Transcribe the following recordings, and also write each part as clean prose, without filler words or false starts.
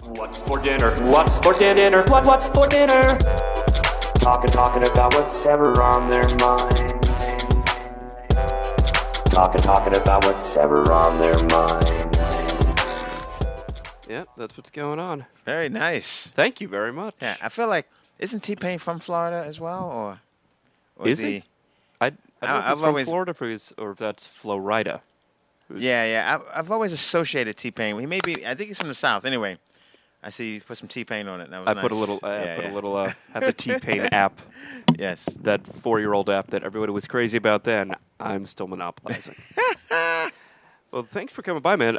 What's for dinner? What's for dinner? What's for dinner? Talking about what's ever on their minds. Talking about what's ever on their minds. Yep, that's what's going on. Very nice. Thank you very much. Yeah, I feel like, isn't T-Pain from Florida as well, or Is he? I don't know if I've he's from always- Florida or if that's Florida. Yeah. I've always associated T-Pain. He may be. I think he's from the South. Anyway, I see you put some T-Pain on it. That was I nice. put a little, had the T-Pain app, Yes. that 4-year-old app that everybody was crazy about then. I'm still monopolizing. Well, thanks for coming by, man.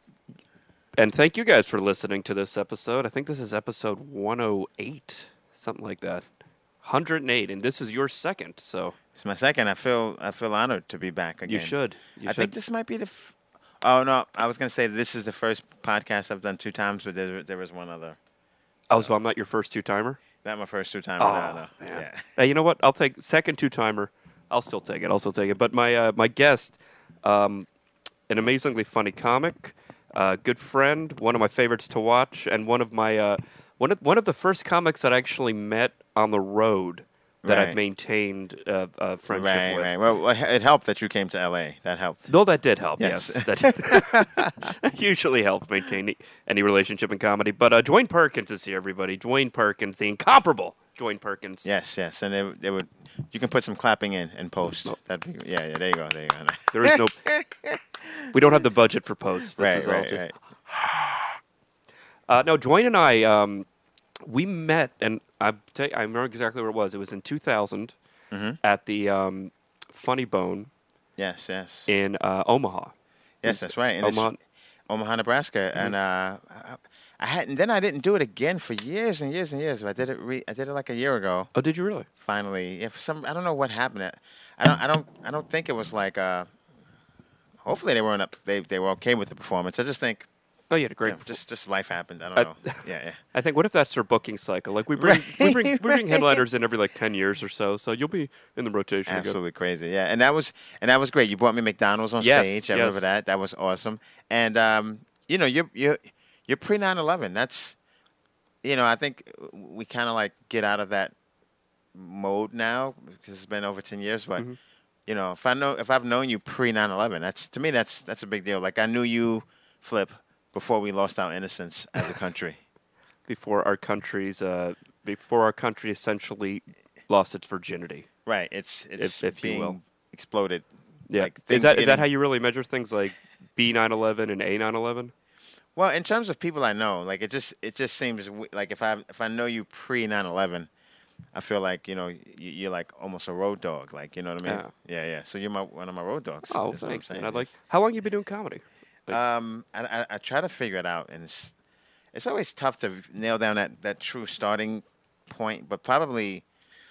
And thank you guys for listening to this episode. I think this is episode 108, something like that. 108, and this is your second, so It's my second. I feel honored to be back again. you should. I think this might be the. Oh no, I was gonna say this is the first podcast I've done 2 times, but there was one other. Oh, so I'm not your first two-timer? Not my first 2-timer. Oh, no. man. Yeah. Hey, you know what? I'll take second two-timer. I'll still take it. But my guest, an amazingly funny comic, good friend, one of my favorites to watch, and one of my one of the first comics that I actually met on the road that I've Right. maintained a friendship Right, with. right. Well, it helped that you came to LA. That helped. Though that did help, Yes. yes. That usually helps maintain any relationship in comedy. But Dwayne Perkins is here, everybody. Dwayne Perkins, the incomparable Dwayne Perkins. Yes, and they would. You can put some clapping in post. Oh. That'd be, yeah. There you go. There is no. We don't have the budget for posts. This Right, is all right, just. right. No, Dwayne and I, we met, and I remember exactly where it was. It was in 2000 at the Funny Bone Yes. in Omaha. Yes, that's right. And it's Omaha. Omaha, Nebraska, and I hadn't. Then I didn't do it again for years and years and years. But I did it. I did it like a year ago. Oh, did you really? Finally, for some, I don't know what happened. I don't think it was like. Hopefully they weren't up. They were okay with the performance. I just think. Oh, you had a great. Just life happened. I don't know. Yeah. I think, what if that's their booking cycle? Like we bring headliners in every like 10 years or so. So you'll be in the rotation. again. Absolutely crazy. Yeah, and that was great. You brought me McDonald's on Yes, stage. I yes. remember that. That was awesome. And you're pre 9/11. That's, I think we kind of like get out of that mode now because it's been over 10 years. But if I've known you pre 9/11, that's a big deal. Like I knew you, Flip, before we lost our innocence as a country. Before our country essentially lost its virginity. Right. It's If you being will. exploded. Yeah. Like, Is things that getting- how you really measure things, like B 9/11 and A 9/11? Well, in terms of people I know, like it just seems like if I know you pre 9/11, I feel like you're like almost a road dog, like you know what I mean? Yeah. So you're one of my road dogs. Oh, is what I'm thanks. saying. And how long you been doing comedy? I try to figure it out, and it's always tough to nail down that true starting point, but probably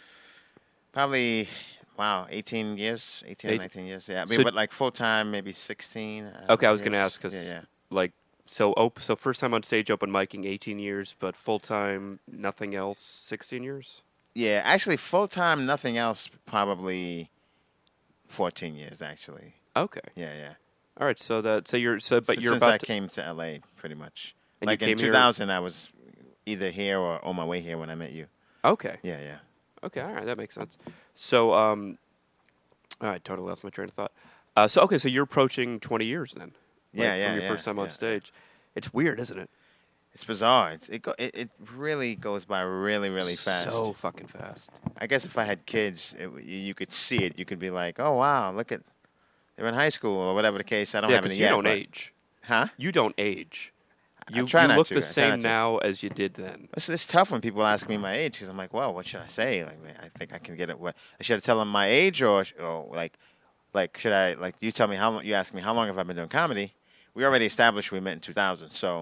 wow, 18 years, 18 or 19 years. Yeah, I mean, So- but like full time, maybe 16. Okay, I was going to years. ask because Yeah. like so first time on stage open micing 18 years, but full time nothing else 16 years. Yeah, actually, full time, nothing else, probably 14 years, actually. Okay. Yeah. All right. So you're Since about I to, came to LA, pretty much. And Like you in came here- 2000, I was either here or on my way here when I met you. okay. Yeah. Okay. All right. That makes sense. So all right. Totally lost my train of thought. So you're approaching 20 years then. Yeah, From your first time on yeah. stage. It's weird, isn't it? It's bizarre. It really goes by really, really fast. So fucking fast. I guess if I had kids, you could see it. You could be like, oh, wow, look at, they're in high school or whatever the case. I don't Yeah, have any because yet. you don't but- age. Huh? You don't age. You try not look to. the I try same not to. now as you did then. It's tough when people ask me my age because I'm like, well, what should I say? Like, man, I think I can get it. What should I tell them my age or like should I like you tell me how long? You ask me how long have I been doing comedy? We already established we met in 2000, so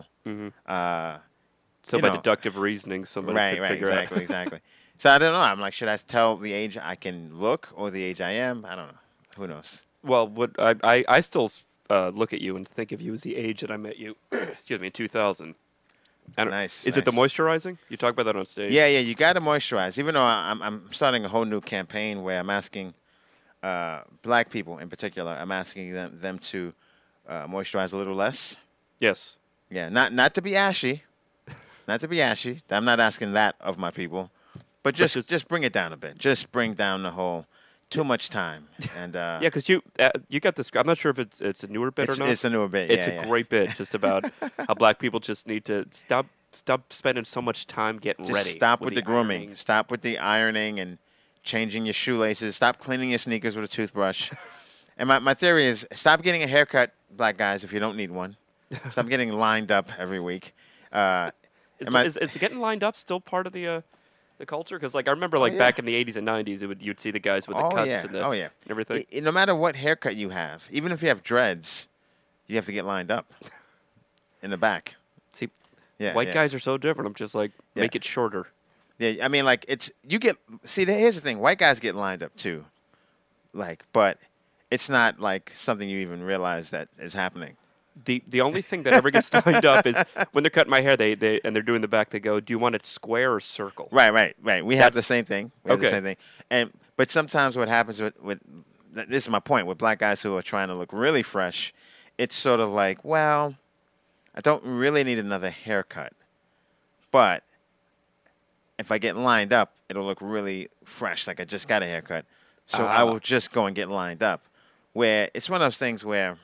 So you by know. deductive reasoning, somebody right, could figure out. exactly. So I don't know. I'm like, should I tell the age I can look or the age I am? I don't know. Who knows? Well, what I still look at you and think of you as the age that I met you. Excuse me, in 2000. Nice, Is it the nice. moisturizing? You talk about that on stage. Yeah. You got to moisturize. Even though I'm starting a whole new campaign where I'm asking black people in particular. I'm asking them to moisturize a little less. Yes. Yeah, not to be ashy, Not to be ashy. I'm not asking that of my people. But just bring it down a bit. Just bring down the whole too much time. And Yeah, because you got this. I'm not sure if it's a newer bit or not. It's a newer bit. It's yeah, a great bit, just about how black people just need to stop spending so much time getting Just ready. stop with the grooming. ironing. Stop with the ironing and changing your shoelaces. Stop cleaning your sneakers with a toothbrush. And my theory is stop getting a haircut, black guys, if you don't need one. Stop getting lined up every week. Is getting lined up still part of the culture? Because like I remember back in the 80s and 90s, you'd see the guys with the cuts and and everything. No matter what haircut you have, even if you have dreads, you have to get lined up in the back. See, Yeah, white yeah. guys are so different. I'm just like make it shorter. Yeah, I mean, like here's the thing: white guys get lined up too, but it's not like something you even realize that is happening. The only thing that ever gets lined up is when they're cutting my hair. They and they're doing the back. They go, "Do you want it square or circle?" Right. We have the same thing. Okay. But sometimes what happens with this is my point with black guys who are trying to look really fresh. It's sort of like, well, I don't really need another haircut, but if I get lined up, it'll look really fresh, like I just got a haircut. So I will just go and get lined up. Where it's one of those things where,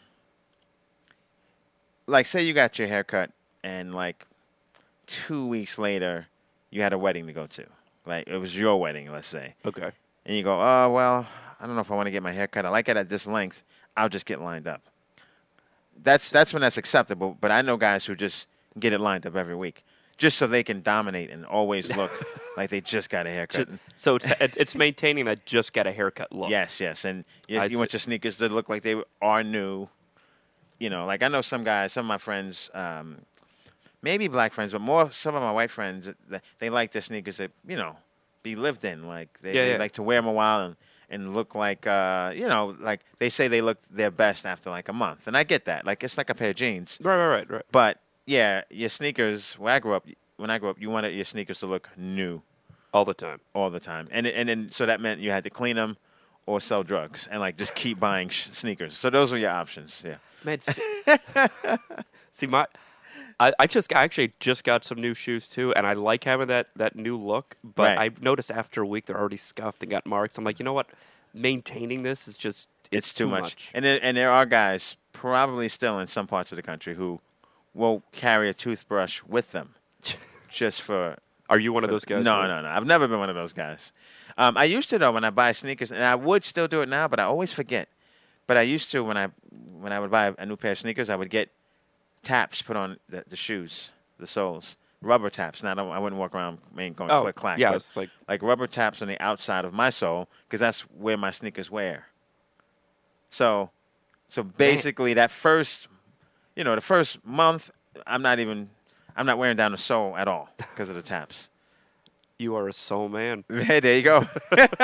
like, say you got your haircut and, like, 2 weeks later you had a wedding to go to. Like, it was your wedding, let's say. Okay. And you go, oh, well, I don't know if I want to get my haircut. I like it at this length. I'll just get lined up. That's when that's acceptable. But I know guys who just get it lined up every week just so they can dominate and always look like they just got a haircut. So it's maintaining that just got a haircut look. Yes. And you want your sneakers to look like they are new. You know, like I know some guys, some of my friends, maybe black friends, but more some of my white friends, they like their sneakers that, be lived in. Like they like to wear them a while and look like, like they say they look their best after like a month. And I get that. Like it's like a pair of jeans. Right. But yeah, your sneakers, when I grew up, you wanted your sneakers to look new. All the time. And so that meant you had to clean them or sell drugs and like just keep buying sneakers. So those were your options. Yeah. Man, see, I actually just got some new shoes too, and I like having that new look. But Right. I've noticed after a week they're already scuffed and got marks. I'm like, you know what? Maintaining this is just It's too much. And there are guys probably still in some parts of the country who will carry a toothbrush with them just for. Are you one of those guys? No. I've never been one of those guys. I used to though when I buy sneakers, and I would still do it now, but I always forget. But I used to when I would buy a new pair of sneakers, I would get taps put on the shoes, the soles, rubber taps. Now I wouldn't walk around going click clack. Yeah, but it's like rubber taps on the outside of my sole because that's where my sneakers wear. So basically that first, the first month, I'm not wearing down the sole at all because of the taps. You are a soul man. Hey, there you go.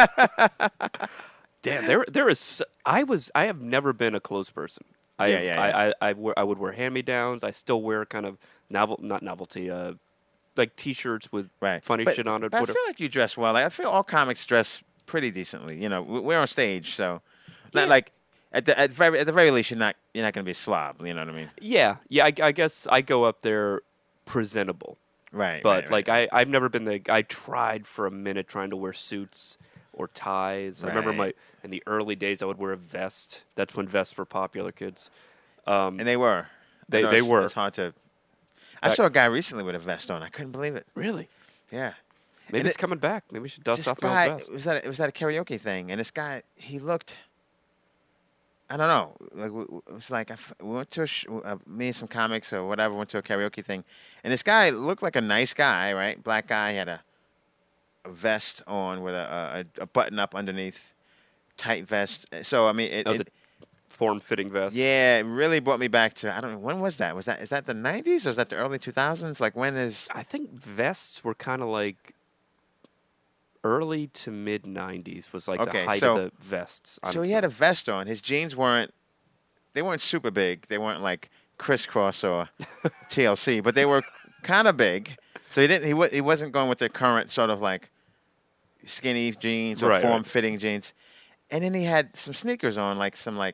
Damn, there is. I have never been a clothes person. I would wear hand-me-downs. I still wear kind of not novelty, like T-shirts with funny shit on it. But I feel like you dress well. Like, I feel all comics dress pretty decently. We're on stage, so not like at the very least you're not going to be a slob. You know what I mean? Yeah. I guess I go up there presentable. Right. But right. I've never been I tried for a minute trying to wear suits or ties. Right. I remember in the early days I would wear a vest. That's when vests were popular, kids. And they were. They were. It's hard to. I saw a guy recently with a vest on. I couldn't believe it. Really? Yeah. Maybe it's coming back. Maybe we should dust This off my guy, old vest. it was at a karaoke thing, and this guy, he looked. I don't know. Like it was like we went to me and some comics or whatever went to a karaoke thing, and this guy looked like a nice guy, right? Black guy. He had a vest on with a button up underneath, tight vest. So I mean, the form-fitting vest. Yeah, it really brought me back to, I don't know, when was that? Is that the 90s or is that the early 2000s? Like when is... I think vests were kind of like early to mid 90s was like the height of the vests. So he had a vest on. His jeans weren't super big. They weren't like Crisscross or TLC, but they were kind of big. So he wasn't going with the current sort of like skinny jeans or form-fitting jeans. And then he had some sneakers on, like some like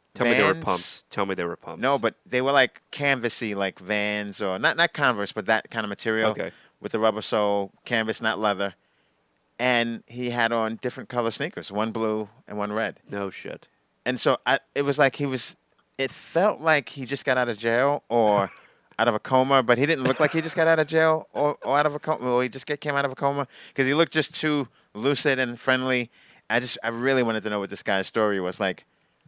Tell me they were Vans. pumps. Tell me they were pumps. No, but they were like canvasy, like Vans or not Converse, but that kind of material. Okay. With the rubber sole, canvas, not leather. And he had on different color sneakers, one blue and one red. No shit. And so it was like it felt like he just got out of jail or out of a coma, but he didn't look like he just got out of jail or out of a coma, or he just came out of a coma because he looked just too lucid and friendly. I really wanted to know what this guy's story was like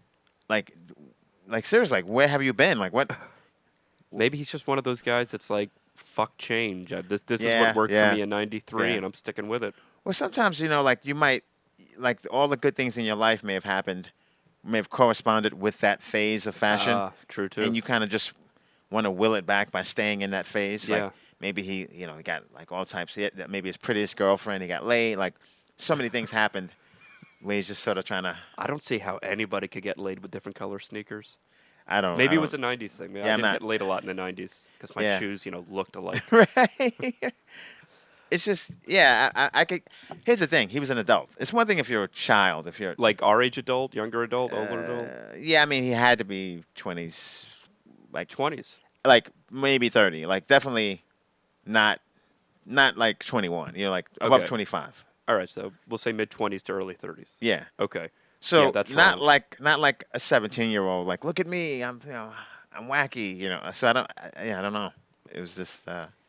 seriously, like where have you been? Like what? Maybe he's just one of those guys that's like, fuck change. This is Yeah, what worked yeah. for me in '93, Yeah. and I'm sticking with it. Well, sometimes, like you might, like all the good things in your life may have corresponded with that phase of fashion. True too. And you kind of just want to will it back by staying in that phase. Yeah. Like maybe he got like all types. Maybe his prettiest girlfriend, he got laid. Like so many things happened where he's just sort of trying to, I don't see how anybody could get laid with different color sneakers. I Maybe it was a '90s thing. Yeah, I I'm didn't not- get laid a lot in the '90s because my Yeah. shoes, looked alike. Right. It's just, yeah, I could. Here's the thing. He was an adult. It's one thing if you're a child, if you're Like our age adult, younger adult, older adult, yeah, I mean, he had to be 20s, like 20s. like maybe 30, like definitely not like 21. Like above Okay. 25. All right, so we'll say mid 20s to early 30s. Yeah. Okay. So Yeah, that's not wrong. like a 17-year-old. Like, look at me, I'm wacky. So I don't know. It was just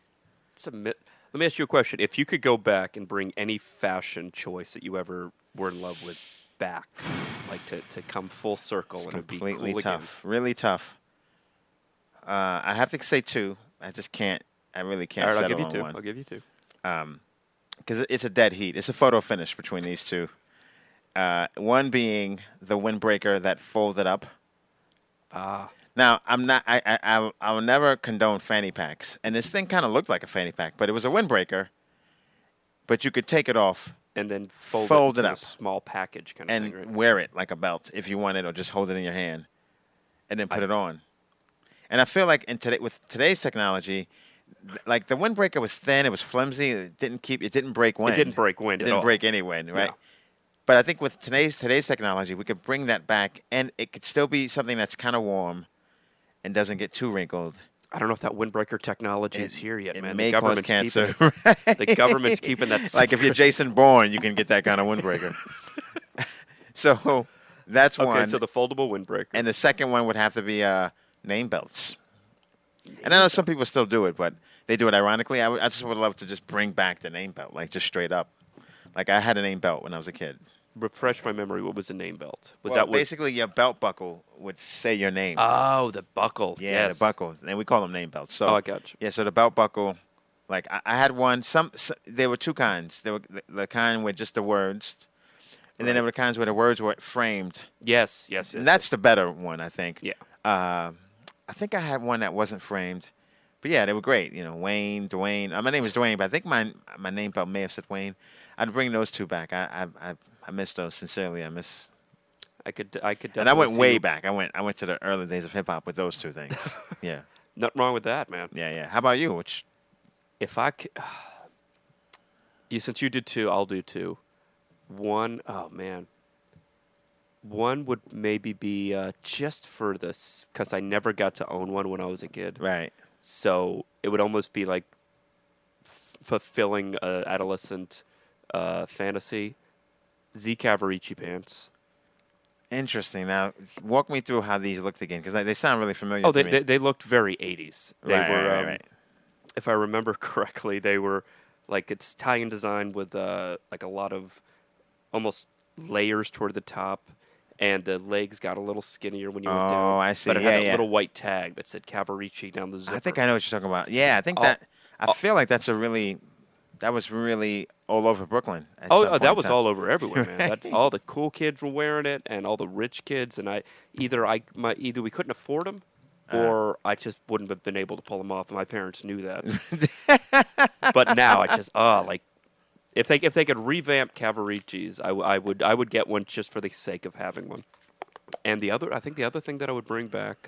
Let me ask you a question. If you could go back and bring any fashion choice that you ever were in love with back, like to come full circle and it'd be completely cool again. tough, really tough. I have to say two. I just can't. I really All can't right, I'll settle give you on two. one. I'll give you two. Because it's a dead heat. It's a photo finish between these two. One being the windbreaker that folded up. Now I'm not. I will never condone fanny packs, and this thing kind of looked like a fanny pack, but it was a windbreaker. But you could take it off And then fold Fold it it into up. a small package kind of and thing, right? wear it like a belt if you wanted, or just hold it in your hand, and then put it on. And I feel like with today's technology, like the windbreaker was thin, it was flimsy, it didn't break wind. It didn't break wind It at didn't all. break any wind, right? No. But I think with today's technology, we could bring that back, and it could still be something that's kind of warm and doesn't get too wrinkled. I don't know if that windbreaker technology is here yet, It man. may The cause government's cancer. keeping it. right? The government's keeping that secret. Like if you're Jason Bourne, you can get that kind of windbreaker. So that's Okay, one. so the foldable windbreaker. And the second one would have to be name belts. And I know some people still do it, but they do it ironically. I just would love to just bring back the name belt, like just straight up. Like I had a name belt when I was a kid. Refresh my memory. What was a name belt? Was Well, that what? basically your belt buckle would say your name? Oh, the buckle. yeah, yes. the buckle. And we call them name belts. So Oh, I got you. yeah, so the belt buckle. Like I had one. There were two kinds. There were the kind with just the words, and then there were the kinds where the words were framed. Yes. And that's the better one, I think. Yeah. I think I had one that wasn't framed. But yeah, they were great. Wayne, Dwayne. My name is Dwayne, but I think my name belt may have said Wayne. I'd bring those two back. I miss those sincerely. I could definitely. And I went see way you- back. I went to the early days of hip hop with those two things. Yeah, Nothing wrong with that, man. yeah. How about you? Which If I could, since you did two, I'll do two. One, oh man. One would maybe be just for this because I never got to own one when I was a kid. right? So it would almost be like fulfilling adolescent fantasy. Z Cavaricci pants. Interesting. Now, walk me through how these looked again, because they sound really familiar. Oh, to me. they looked very 80s. They Right, were, right, right. if I remember correctly, they were like it's Italian design with like a lot of almost layers toward the top, and the legs got a little skinnier when you went down. Oh, I see. But it Yeah, had a yeah. little white tag that said Cavaricci down the zipper. I think I know what you're talking about. Yeah, I think I feel like that was really all over Brooklyn. At some point that in was time. all over everywhere, man. All the cool kids were wearing it, and all the rich kids. And either we couldn't afford them, or I just wouldn't have been able to pull them off. And my parents knew that. But now I just like if they could revamp Cavaricci's, I would get one just for the sake of having one. And I think the other thing that I would bring back,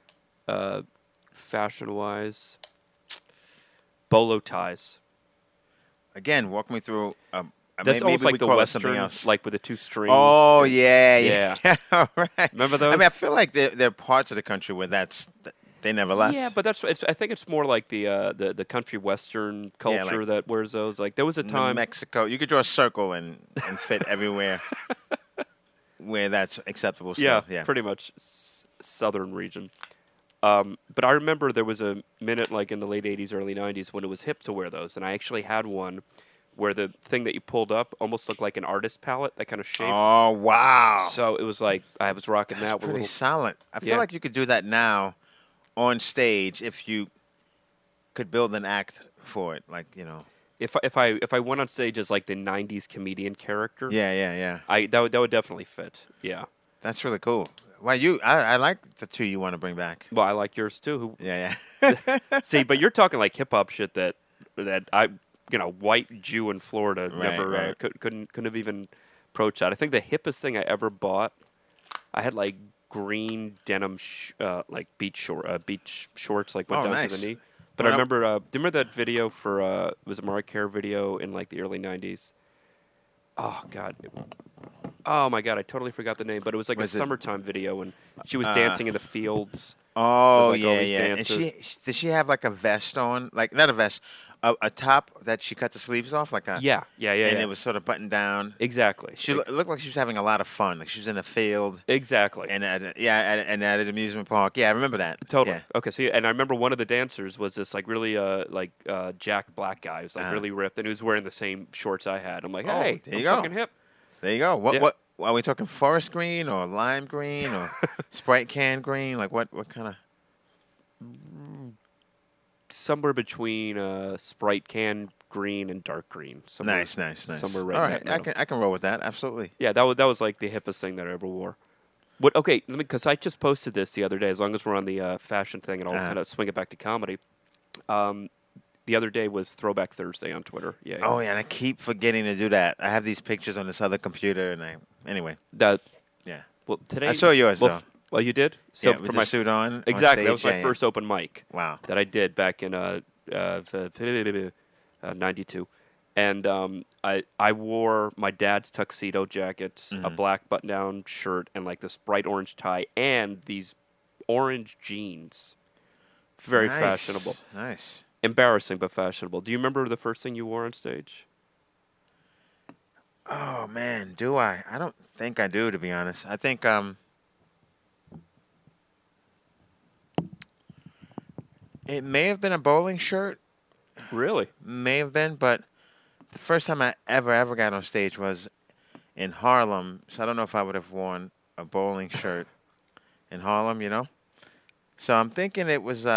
fashion wise, bolo ties. Again, walk me through That's almost maybe like we the call it something Western, else. like with the two strings. Oh and- yeah. All right. Remember those? I mean, I feel like there are parts of the country where they never left. Yeah, but I think it's more like the country Western culture like that wears those. Like there was a New time. Mexico, you could draw a circle and fit everywhere where that's acceptable. Still. Yeah, pretty much southern region. But I remember there was a minute, like in the late '80s, early '90s, when it was hip to wear those, and I actually had one where the thing that you pulled up almost looked like an artist palette, that kind of shape. Oh wow, So it was like I was rocking that's that with pretty little. solid. I feel Yeah. like you could do that now on stage if you could build an act for it. Like If I went on stage as like the '90s comedian character, yeah. that would definitely fit. Yeah. That's really cool. Why I like the two you want to bring back. Well, I like yours too. Yeah. See, but you're talking like hip hop shit that I, white Jew in Florida Right, never right. couldn't have even approached that. I think the hippest thing I ever bought, I had like green denim like beach shorts like went Oh, down nice. to the knee. But Well, I remember, do you remember that video for it was a Mariah Carey video in like the early '90s? Oh God. Oh my God, I totally forgot the name, but it was like Was a it- summertime video, and she was dancing in the fields. Oh With, like, all these yeah. And dancers. does she have like a vest on? Like not a vest, a top that she cut the sleeves off, like a Yeah. and it was sort of buttoned down. Exactly. She looked like she was having a lot of fun. Like she was in a field Exactly. and at an amusement park. Yeah, I remember that. Totally. Yeah. Okay. So, and I remember one of the dancers was this like really Jack Black guy who's like really ripped, and he was wearing the same shorts I had. I'm like, Oh, hey, there I'm you go. fucking hip. There you go. Yeah. What are we talking? Forest green or lime green or Sprite can green? Like what kind of? Somewhere between Sprite can green and dark green. Somewhere, Nice. Somewhere right All in right, that middle. I can roll with that. Absolutely. Yeah, that was like the hippest thing that I ever wore. What? Okay, because I just posted this the other day. As long as we're on the fashion thing, and I'll kind of swing it back to comedy. The other day was Throwback Thursday on Twitter. Yeah. Oh yeah, and I keep forgetting to do that. I have these pictures on this other computer, and anyway. That. Yeah. Well, today I saw yours, well, though. Well, you did. So Yeah, with the suit on Exactly. That stage, was my yeah. first open mic. Wow. That I did back in '92, and I wore my dad's tuxedo jacket, Mm-hmm. a black button-down shirt, and like this bright orange tie, and these orange jeans. Very Nice. fashionable. Nice. Embarrassing, but fashionable. Do you remember the first thing you wore on stage? Oh man, do I? I don't think I do, to be honest. I think it may have been a bowling shirt. Really? May have been, but the first time I ever got on stage was in Harlem. So I don't know if I would have worn a bowling shirt in Harlem, So I'm thinking it was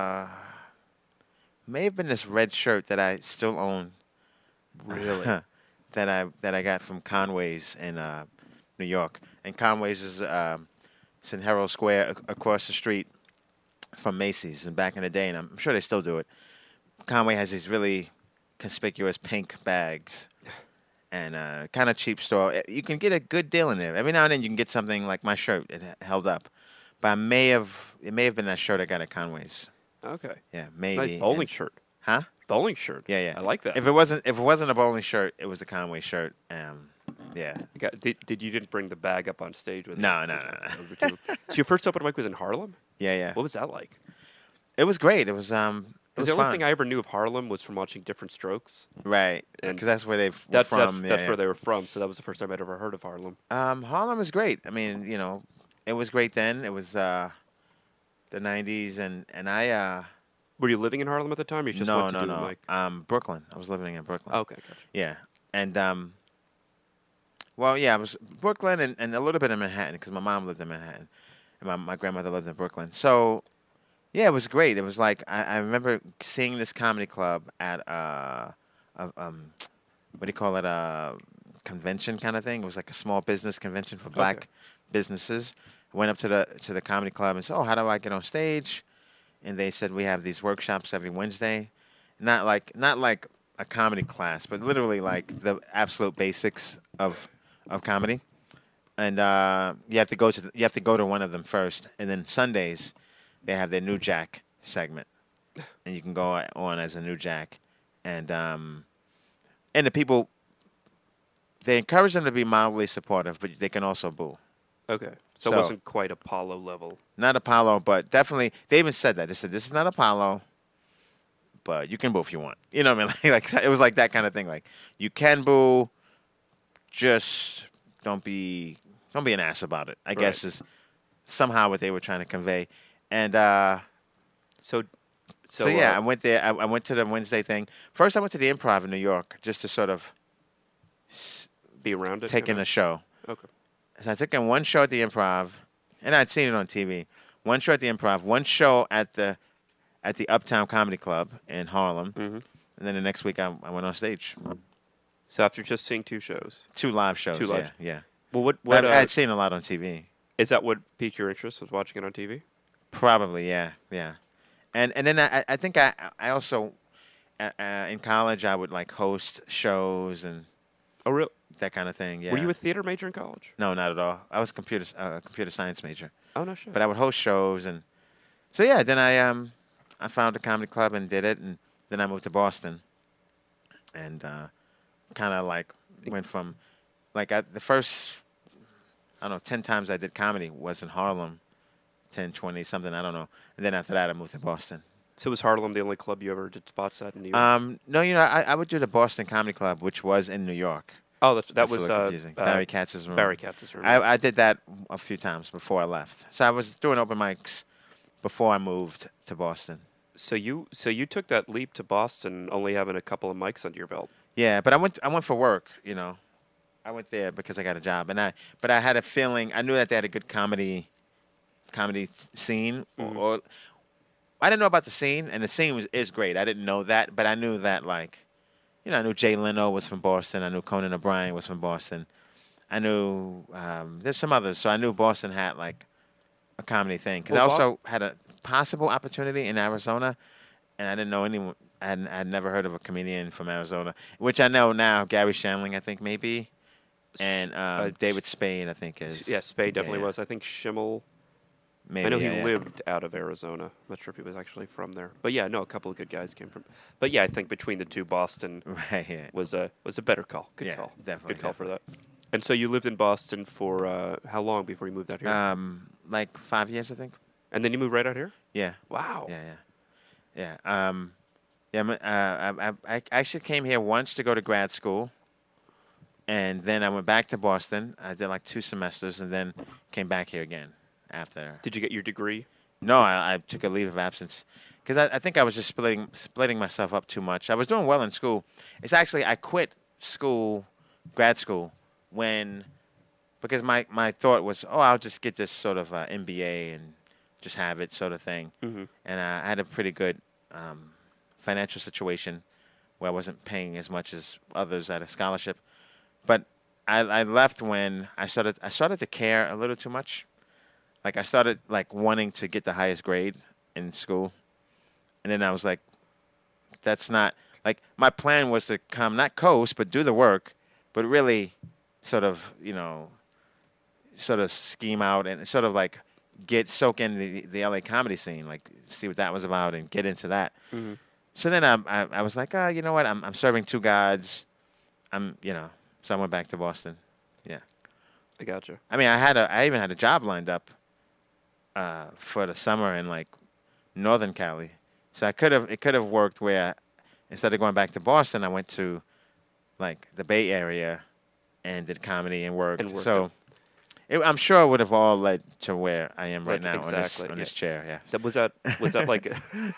may have been this red shirt that I still own. Really? that I got from Conway's in New York. And Conway's is it's in Herald Square across the street from Macy's. And back in the day, and I'm sure they still do it, Conway has these really conspicuous pink bags. And kind of cheap store. You can get a good deal in there. Every now and then you can get something like my shirt. It held up. But it may have been that shirt I got at Conway's. Okay. Yeah, It's a maybe. nice bowling shirt. Huh? Bowling shirt. Yeah. I like that. If it wasn't a bowling shirt, it was a Conway shirt. Yeah. Did you didn't bring the bag up on stage with No, you? no. So your first open mic was in Harlem? Yeah. What was that like? It was great. It was Because the only thing I ever knew of Harlem was from watching Different Strokes. right, and because that's where they're That's from. that's where they were from. So that was the first time I'd ever heard of Harlem. Harlem is great. I mean, it was great then. It was the '90s, and I Were you living in Harlem at the time? Or you just went to do the mic? Brooklyn. I was living in Brooklyn. Okay, gotcha. Yeah, and I was Brooklyn and a little bit in Manhattan because my mom lived in Manhattan, and my grandmother lived in Brooklyn. So, yeah, it was great. It was like I remember seeing this comedy club at what do you call it? A convention kind of thing. It was like a small business convention for black businesses. I went up to the comedy club and said, "Oh, how do I get on stage?" And they said, "We have these workshops every Wednesday, not like a comedy class, but literally like the absolute basics of comedy." And you have to go to one of them first, and then Sundays they have their New Jack segment, and you can go on as a New Jack, and the people they encourage them to be mildly supportive, but they can also boo. Okay. So it So- wasn't quite Apollo level. Not Apollo, but definitely they even said that. They said this is not Apollo, but you can boo if you want. You know what I mean? Like it was like that kind of thing. Like you can boo, just don't be an ass about it. I guess is somehow what they were trying to convey. And So yeah, I went there. I went to the Wednesday thing. First, I went to the Improv in New York just to sort of be around it. take in kinda? a show. Okay. So I took in one show at the Improv, and I'd seen it on TV. One show at the Improv, one show at the Uptown Comedy Club in Harlem, Mhm. and then the next week I went on stage. So after just seeing 2 shows, 2 live shows. Two live. Yeah. well, what I'd seen a lot on TV. is that? What piqued your interest? Was watching it on TV? Probably, yeah. And then I think I also in college I would like host shows and Oh, real? that kind of thing. Yeah. Were you a theater major in college? No, not at all. I was computer science major, Oh no shit. but I would host shows and so yeah. Then I found a comedy club and did it, and then I moved to Boston, and kind of like went from like the first I don't know 10 times I did comedy was in Harlem, 10, 20 something I don't know, and then after that I moved to Boston. So was Harlem the only club you ever did spots at in New York? No, I would do the Boston Comedy Club, which was in New York. Oh, that That's was a little confusing. Barry Katz's room. Barry Katz's room. I did that a few times before I left. So I was doing open mics before I moved to Boston. So you took that leap to Boston, only having a couple of mics under your belt. Yeah, but I went for work. You know, I went there because I got a job, but I had a feeling I knew that they had a good comedy scene, or I didn't know about the scene, and the scene is great. I didn't know that, but I knew that like. You know, I knew Jay Leno was from Boston. I knew Conan O'Brien was from Boston. I knew there's some others. So I knew Boston had like a comedy thing. Because Well, I also had a possible opportunity in Arizona, and I didn't know anyone. I had never heard of a comedian from Arizona, which I know now. Gary Shandling, I think, maybe. And David Spade, I think, is. Yeah, Spade definitely yeah. was. I think Schimmel. Maybe, I know he yeah. lived out of Arizona. I'm not sure if he was actually from there. But yeah, no, a couple of good guys came from. But yeah, I think between the two, Boston Right, yeah. was a better call. Good Yeah, call. definitely, Good call for that. And so you lived in Boston for how long before you moved out here? Like 5 years, I think. And then you moved right out here? Yeah. Wow. Yeah. I actually came here once to go to grad school, and then I went back to Boston. I did like 2 semesters, and then came back here again after. Did you get your degree? No, I took a leave of absence because I think I was just splitting myself up too much. I was doing well in school. It's actually I quit school, grad school, because my thought was, I'll just get this sort of MBA and just have it sort of thing. Mm-hmm. And I had a pretty good financial situation where I wasn't paying as much as others at a scholarship. But I left when I started to care a little too much. Like I started like wanting to get the highest grade in school, and then I was like, that's not like my plan was to come not coast but do the work, but really sort of scheme out and sort of like soak in the LA comedy scene, like see what that was about and get into that. Mm-hmm. So then I was like, you know what? I'm serving 2 gods. So I went back to Boston. Yeah. I gotcha. I mean, I even had a job lined up for the summer in like Northern Cali. So it could have worked where instead of going back to Boston, I went to like the Bay Area and did comedy and worked. So I'm sure it would have all led to where I am right now exactly, on this chair. Yeah. Was that like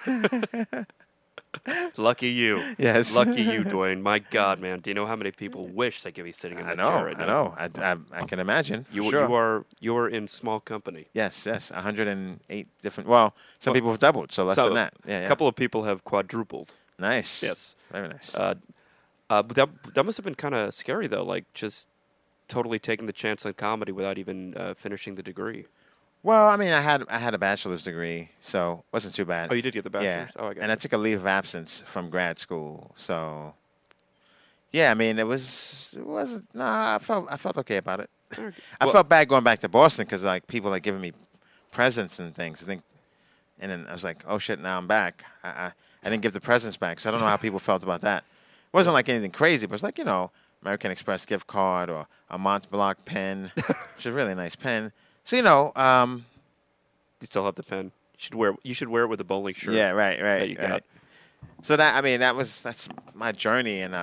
lucky you? Yes. Lucky you, Dwayne. My God, man. Do you know how many people wish they could be sitting in that chair right now? I know. I can imagine. You are in small company. Yes. 108 different. Well, some people have doubled, so less than that. Yeah. A couple of people have quadrupled. Nice. Yes. Very nice. But that must have been kind of scary though, like just totally taking the chance on comedy without even finishing the degree. Well, I mean, I had a bachelor's degree, so it wasn't too bad. Oh, you did get the bachelor's? Yeah. Oh, I got and I took a leave of absence from grad school, so yeah. I mean, it wasn't. Nah, I felt okay about it. I felt bad going back to Boston because like people had given me presents and things. And then I was like, oh shit, now I'm back. I didn't give the presents back, so I don't know how people felt about that. It wasn't like anything crazy, but it's like American Express gift card or a Mont Blanc pen, which is a really nice pen. So You still have the pen. You should wear it with a bowling shirt. yeah, right, that you right. got. So that's my journey, and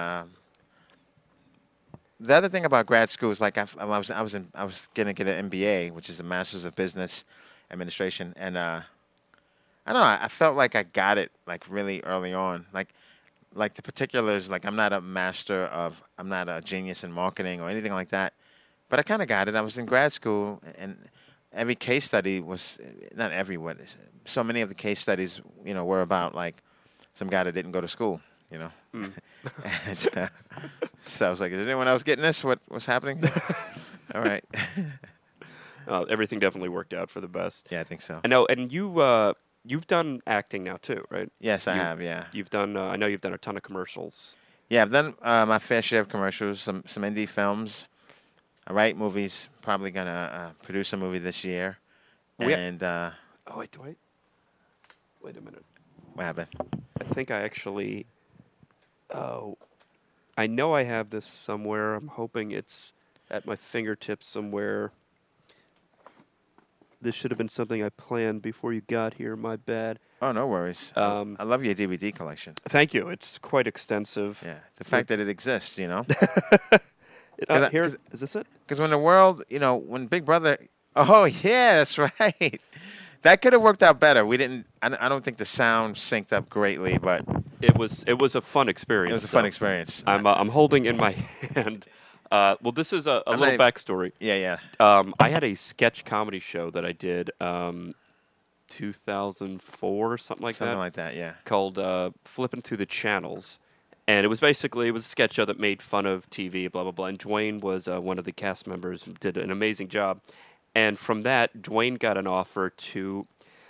the other thing about grad school is like I was going to get an MBA, which is a Master's of Business Administration, and I don't know. I felt like I got it like really early on, like the particulars. Like I'm not a genius in marketing or anything like that, but I kind of got it. I was in grad school, and every case study was not everyone. So many of the case studies, were about like some guy that didn't go to school, And so I was like, is anyone else getting this? What's happening? All right. Everything definitely worked out for the best. Yeah, I think so. I know, and you've done acting now too, right? Yes, I have. Yeah. You've done. I know you've done a ton of commercials. Yeah, I've done my fair share of commercials, some indie films. I write movies. Probably gonna produce a movie this year. And Oh wait, wait a minute. what happened? I think I actually. Oh, I know I have this somewhere. I'm hoping it's at my fingertips somewhere. This should have been something I planned before you got here. My bad. Oh, no worries. I love your DVD collection. Thank you. It's quite extensive. Yeah, the fact that it exists, Here, 'Cause is this it? Because when the world, when Big Brother, oh yeah, that's right. That could have worked out better. We didn't. I don't think the sound synced up greatly, but It was a fun experience. it was a fun experience. I'm holding in my hand. Well, this is a I'm little not backstory. Yeah. I had a sketch comedy show that I did 2004 something like Something that. like that. Yeah. Called Flipping Through the Channels. And it was a sketch show that made fun of TV, blah, blah, blah. And Dwayne was one of the cast members, did an amazing job. And from that, Dwayne got an offer to,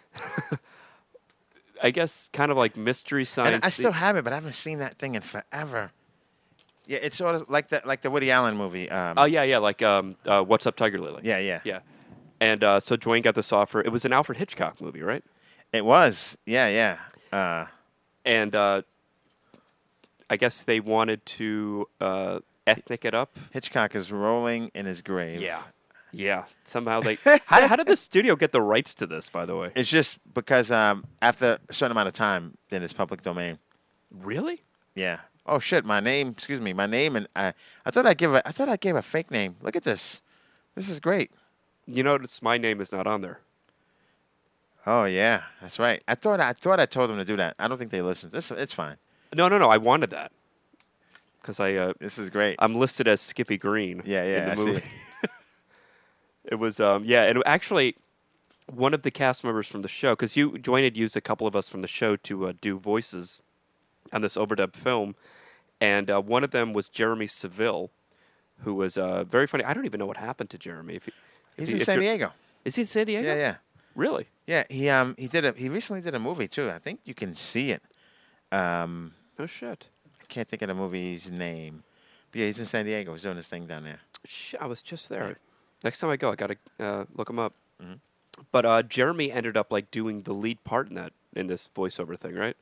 I guess, kind of like Mystery Science. And I still have it, but I haven't seen that thing in forever. Yeah, it's sort of like the Woody Allen movie. Oh, yeah, like What's Up, Tiger Lily? Yeah. Yeah. And so Dwayne got this offer. It was an Alfred Hitchcock movie, right? It was. Yeah. And I guess they wanted to ethnic it up. Hitchcock is rolling in his grave. Yeah. Somehow they. How did the studio get the rights to this? By the way, It's just because after a certain amount of time, then it's public domain. really? Yeah. Oh shit! My name. Excuse me. My name and I thought I gave a fake name. Look at this. This is great. You notice my name is not on there. Oh yeah, that's right. I thought I told them to do that. I don't think they listened. It's fine. No. I wanted that because This is great. I'm listed as Skippy Green. Yeah, In the I see. movie. It was and actually one of the cast members from the show, because Dwayne had used a couple of us from the show to do voices on this overdub film, and one of them was Jeremy Seville, who was very funny. I don't even know what happened to Jeremy. He's in San Diego. Is he in San Diego? Yeah. Really? Yeah, he recently did a movie too. I think you can see it. Oh shit! I can't think of the movie's name. But yeah, he's in San Diego. He's doing his thing down there. I was just there. Next time I go, I gotta look him up. Mhm. But Jeremy ended up like doing the lead part in this voiceover thing, right?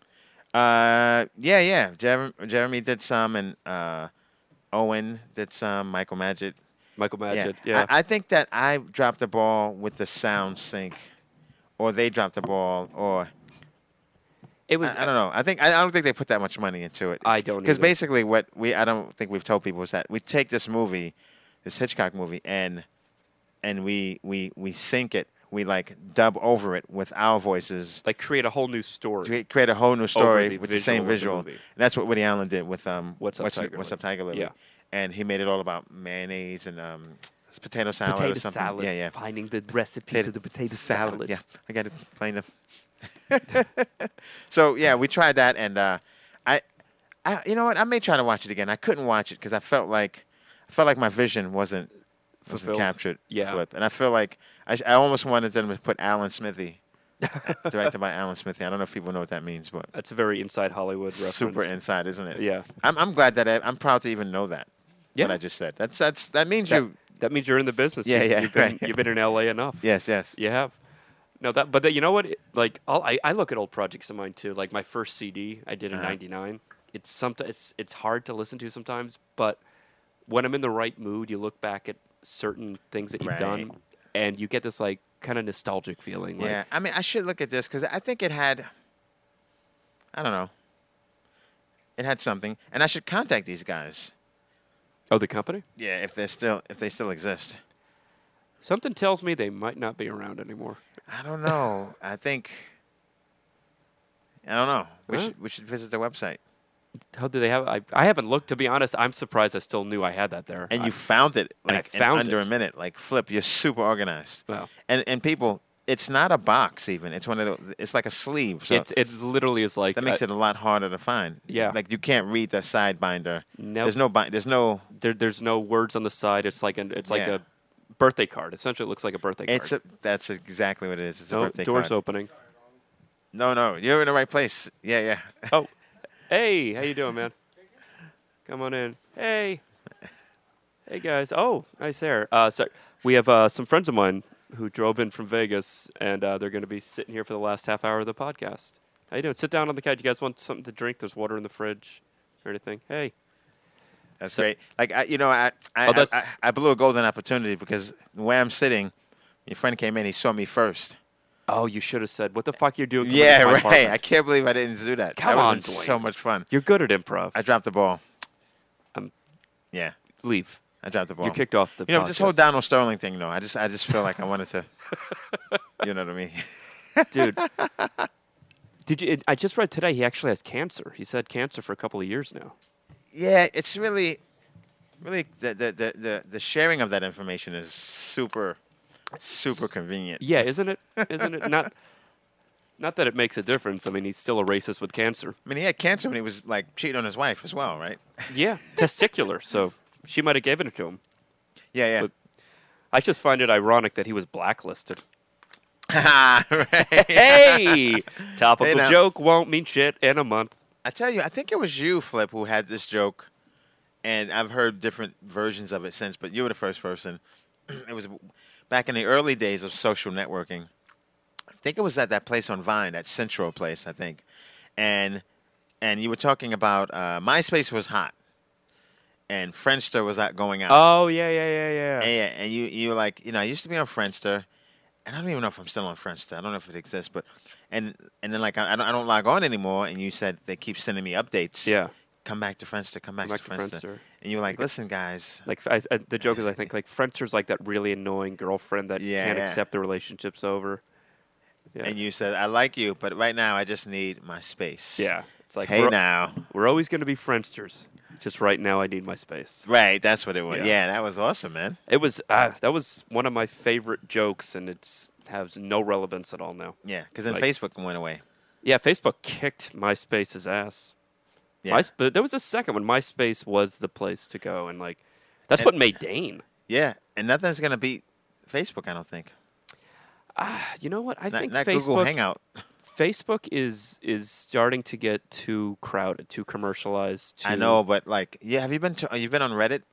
Yeah. Jeremy did some, and Owen did some. Michael Madgett. Yeah. I think that I dropped the ball with the sound sync, or they dropped the ball, or It was. I don't know. I don't think they put that much money into it. I don't Because either. basically, I don't think we've told people is that we take this movie, this Hitchcock movie, and we sync it. We like dub over it with our voices. Like create a whole new story. Create a whole new story the with the same visual visual. of the movie. And that's what Woody Allen did with What's Up, Tiger What's Lily? Up, Tiger Lily. Yeah. And he made it all about mayonnaise and potato salad Potato or something. salad. Yeah. Finding the recipe to the potato salad. Yeah, I got to find them. So yeah, we tried that, and I, you know what? I may try to watch it again. I couldn't watch it because I felt like my vision wasn't Fulfilled. captured. Yeah. Flipped. And I feel like I almost wanted them to put Alan Smithy, directed by Alan Smithy. I don't know if people know what that means, but That's a very inside Hollywood reference. super inside, isn't it? Yeah. I'm glad that I'm proud to even know that. Yeah. What I just said. That means That, you. that means you're in the business. Yeah, yeah, You've been, right. you've been in LA enough. Yes. You have. No, you know what? I look at old projects of mine too. Like my first CD I did in '99. It's hard to listen to sometimes, but when I'm in the right mood, you look back at certain things that you've Right. done, and you get this like kind of nostalgic feeling. Like, Yeah, I mean, I should look at this because I think it had, I don't know, it had something, and I should contact these guys. oh, the company? Yeah, if they still exist. Something tells me they might not be around anymore. I don't know. I don't know. Huh? We should visit their website. How do they have? I haven't looked, to be honest. I'm surprised I still knew I had that there. And you found it and I like in found under it. a minute. Like Flip, you're super organized. Well. And people, it's not a box even. It's one of the, it's like a sleeve. So It literally is like that makes it a lot harder to find. Yeah. Like you can't read the side binder. Nope. There's no there's no words on the side. It's like Yeah. a birthday card. Essentially, it looks like a birthday card. that's exactly what it is. It's a No, birthday doors card. opening. No, you're in the right place. Yeah. Oh, hey, how you doing, man? Come on in. Hey guys. Oh, nice hair. So we have some friends of mine who drove in from Vegas, and they're going to be sitting here for the last half hour of the podcast. How you doing? Sit down on the couch. You guys want something to drink? There's water in the fridge or anything. Hey. That's So- great. Like I that's- I blew a golden opportunity because the way I'm sitting, your friend came in. He saw me first. Oh, you should have said, "What the fuck you're doing?" coming Yeah, to my right. apartment?" I can't believe I didn't do that. Come that on, was Dwayne. so much fun. You're good at improv. I dropped the ball. Um, Yeah, Leave. I dropped the ball. You kicked off the. You know, this whole podcast. Donald Sterling thing, though. I just feel like I wanted to. You know what I mean? Dude. Did you? I just read today he actually has cancer. He's had cancer for a couple of years now. Yeah, it's really the sharing of that information is super convenient. Yeah, isn't it? Isn't it not that it makes a difference. I mean, he's still a racist with cancer. I mean, he had cancer when he was like cheating on his wife as well, right? Yeah, testicular. So she might have given it to him. Yeah. But- I just find it ironic that he was blacklisted. Right. Hey, topical Hey, now. joke won't mean shit in a month. I tell you, I think it was you, Flip, who had this joke, and I've heard different versions of it since, but you were the first person. It was back in the early days of social networking. I think it was at that place on Vine, that Central place, I think. And you were talking about MySpace was hot, and Friendster was going out. Oh yeah. And you were like, I used to be on Friendster, and I don't even know if I'm still on Friendster. I don't know if it exists, but and then like I don't log on anymore. And you said they keep sending me updates. Yeah. Come back to Friendster. Come back to Friendster. And you were like, listen, guys. Like the joke is, I think like Friendster's like that really annoying girlfriend that can't accept the relationship's over. Yeah. And you said, I like you, but right now I just need my space. Yeah. It's like Hey now. we're always going to be Friendsters. Just right now, I need my space. Right. That's what it was. Yeah. Yeah, that was awesome, man. It was that was one of my favorite jokes, and it's has no relevance at all now. Yeah, because then Like- Facebook went away. Yeah, Facebook kicked MySpace's ass. Yeah. But there was a second when MySpace was the place to go, and like that's what made Dane. Yeah, and nothing's going to beat Facebook, I don't think. You know what? I think Not Facebook Google Hangout. Facebook is starting to get too crowded, too commercialized. I know, but like, have you been on Reddit?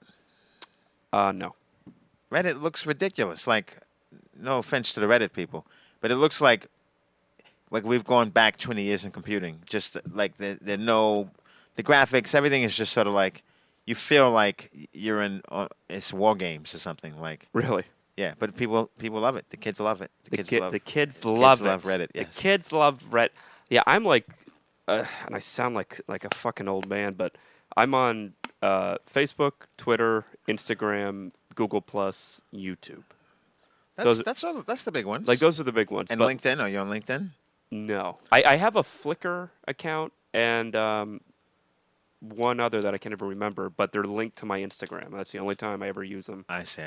No. Reddit looks ridiculous. Like, no offense to the Reddit people, but it looks like we've gone back 20 years in computing. Just like the graphics, everything is just sort of like you feel like you're in it's War Games or something. Like, Really. yeah, but people love it. The kids love it. The kids love love Reddit. Yes. The kids love Reddit. Yeah, I'm like, and I sound like a fucking old man, but I'm on Facebook, Twitter, Instagram, Google Plus, YouTube. That's the big ones. Like those are the big ones. And but LinkedIn. Are you on LinkedIn? No, I have a Flickr account and one other that I can't even remember, but they're linked to my Instagram. That's the only time I ever use them. I see.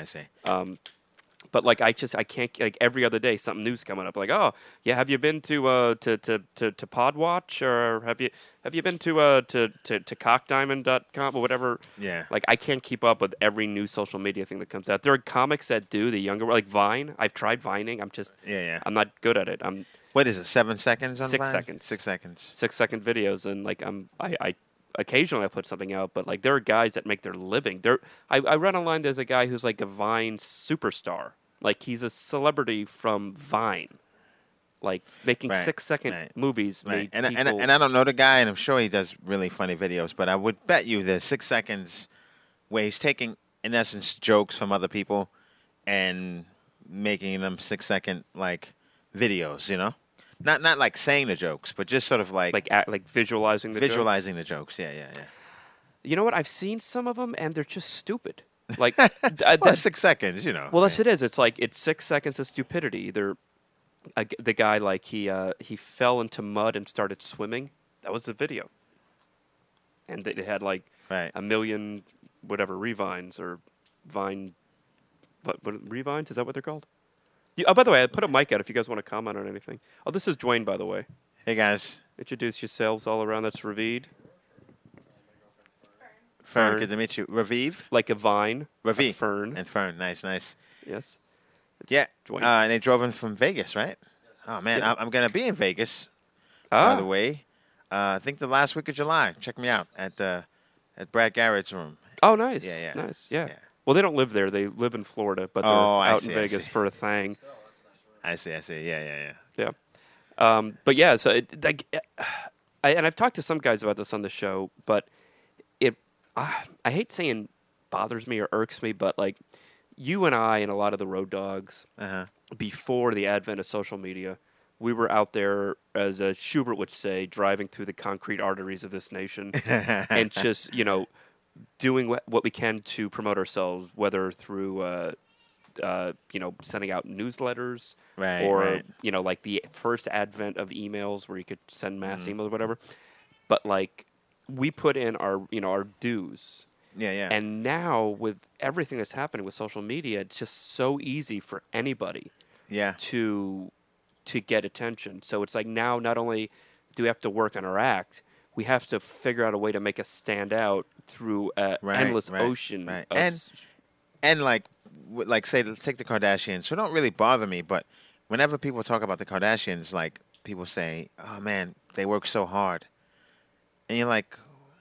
But like I can't, like every other day something new's coming up. Like, oh yeah, have you been to Podwatch, or have you been to cockdiamond.com or whatever? Yeah. Like I can't keep up with every new social media thing that comes out. There are comics that do, the younger, like Vine. I've tried Vining. I'm not good at it. What is it? 7 seconds on 6 Vine? seconds. 6 seconds. 6-second videos, and like I occasionally I put something out, but like there are guys that make their living. I read online there's a guy who's like a Vine superstar. Like he's a celebrity from Vine. Like making Right, 6-second right, movies Right. made And people. I don't know the guy, and I'm sure he does really funny videos, but I would bet you there's 6 seconds where he's taking in essence, jokes from other people and making them 6-second like videos. Not like saying the jokes, but just sort of like like visualizing the joke. visualizing the jokes. Yeah. You know what? I've seen some of them, and they're just stupid. Like, Well, 6 seconds, Well, that's it is. It's like it's 6 seconds of stupidity. The guy like he fell into mud and started swimming. That was the video, and it had like Right. 1 million whatever revines or vine. What revines? Is that what they're called? Oh, by the way, I put a mic out if you guys want to comment on anything. Oh, this is Dwayne, by the way. Hey guys, Introduce yourselves all around. That's Ravid. Fern, Fern. good to meet you. Raviv, Like a vine. Raviv, A fern. and Fern. Nice. Yes. It's Yeah, Dwayne. and they drove in from Vegas, right? Oh man, Yeah. I'm gonna be in Vegas. By Ah. the way, I think the last week of July. Check me out at Brad Garrett's room. Oh, nice. Yeah. Nice. Yeah. Yeah. Well, they don't live there. They live in Florida, but they're Oh, I out see, in I Vegas see. for a thing. I see. Yeah. Yeah. But yeah, so and I've talked to some guys about this on the show, but I hate saying bothers me or irks me, but like you and I and a lot of the road dogs Uh-huh. before the advent of social media, we were out there, as Schubert would say, driving through the concrete arteries of this nation and just, doing what we can to promote ourselves, whether through, sending out newsletters Right, or, right. like the first advent of emails where you could send mass Mm-hmm. emails or whatever. But like we put in our dues. Yeah. And now with everything that's happening with social media, it's just so easy for anybody Yeah. to get attention. So it's like now not only do we have to work on our act, we have to figure out a way to make us stand out through an endless ocean. Right. Of And like say, take the Kardashians, who don't really bother me, but whenever people talk about the Kardashians, like people say, "Oh man, they work so hard," and you're like,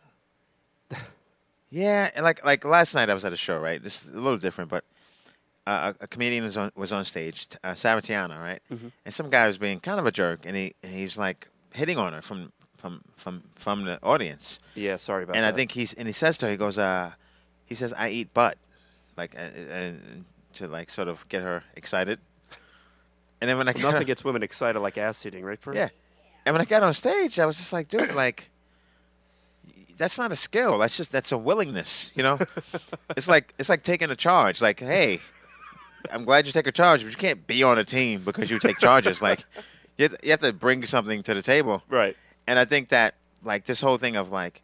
"Yeah." And like last night, I was at a show, right? This is a little different, but a comedian was on stage, Sarah Tiana, right? Mm-hmm. And some guy was being kind of a jerk, and he was like hitting on her from the audience. yeah, sorry about And that. I think he says to her, he says, "I eat butt," like to like sort of get her excited. And then when I got nothing gets women excited like ass eating, right? For yeah, and when I got on stage, I was just like, dude, like that's not a skill. That's a willingness, It's like taking a charge. Like, hey, I'm glad you take a charge, but you can't be on a team because you take charges. Like, you have to bring something to the table. right. And I think that like this whole thing of like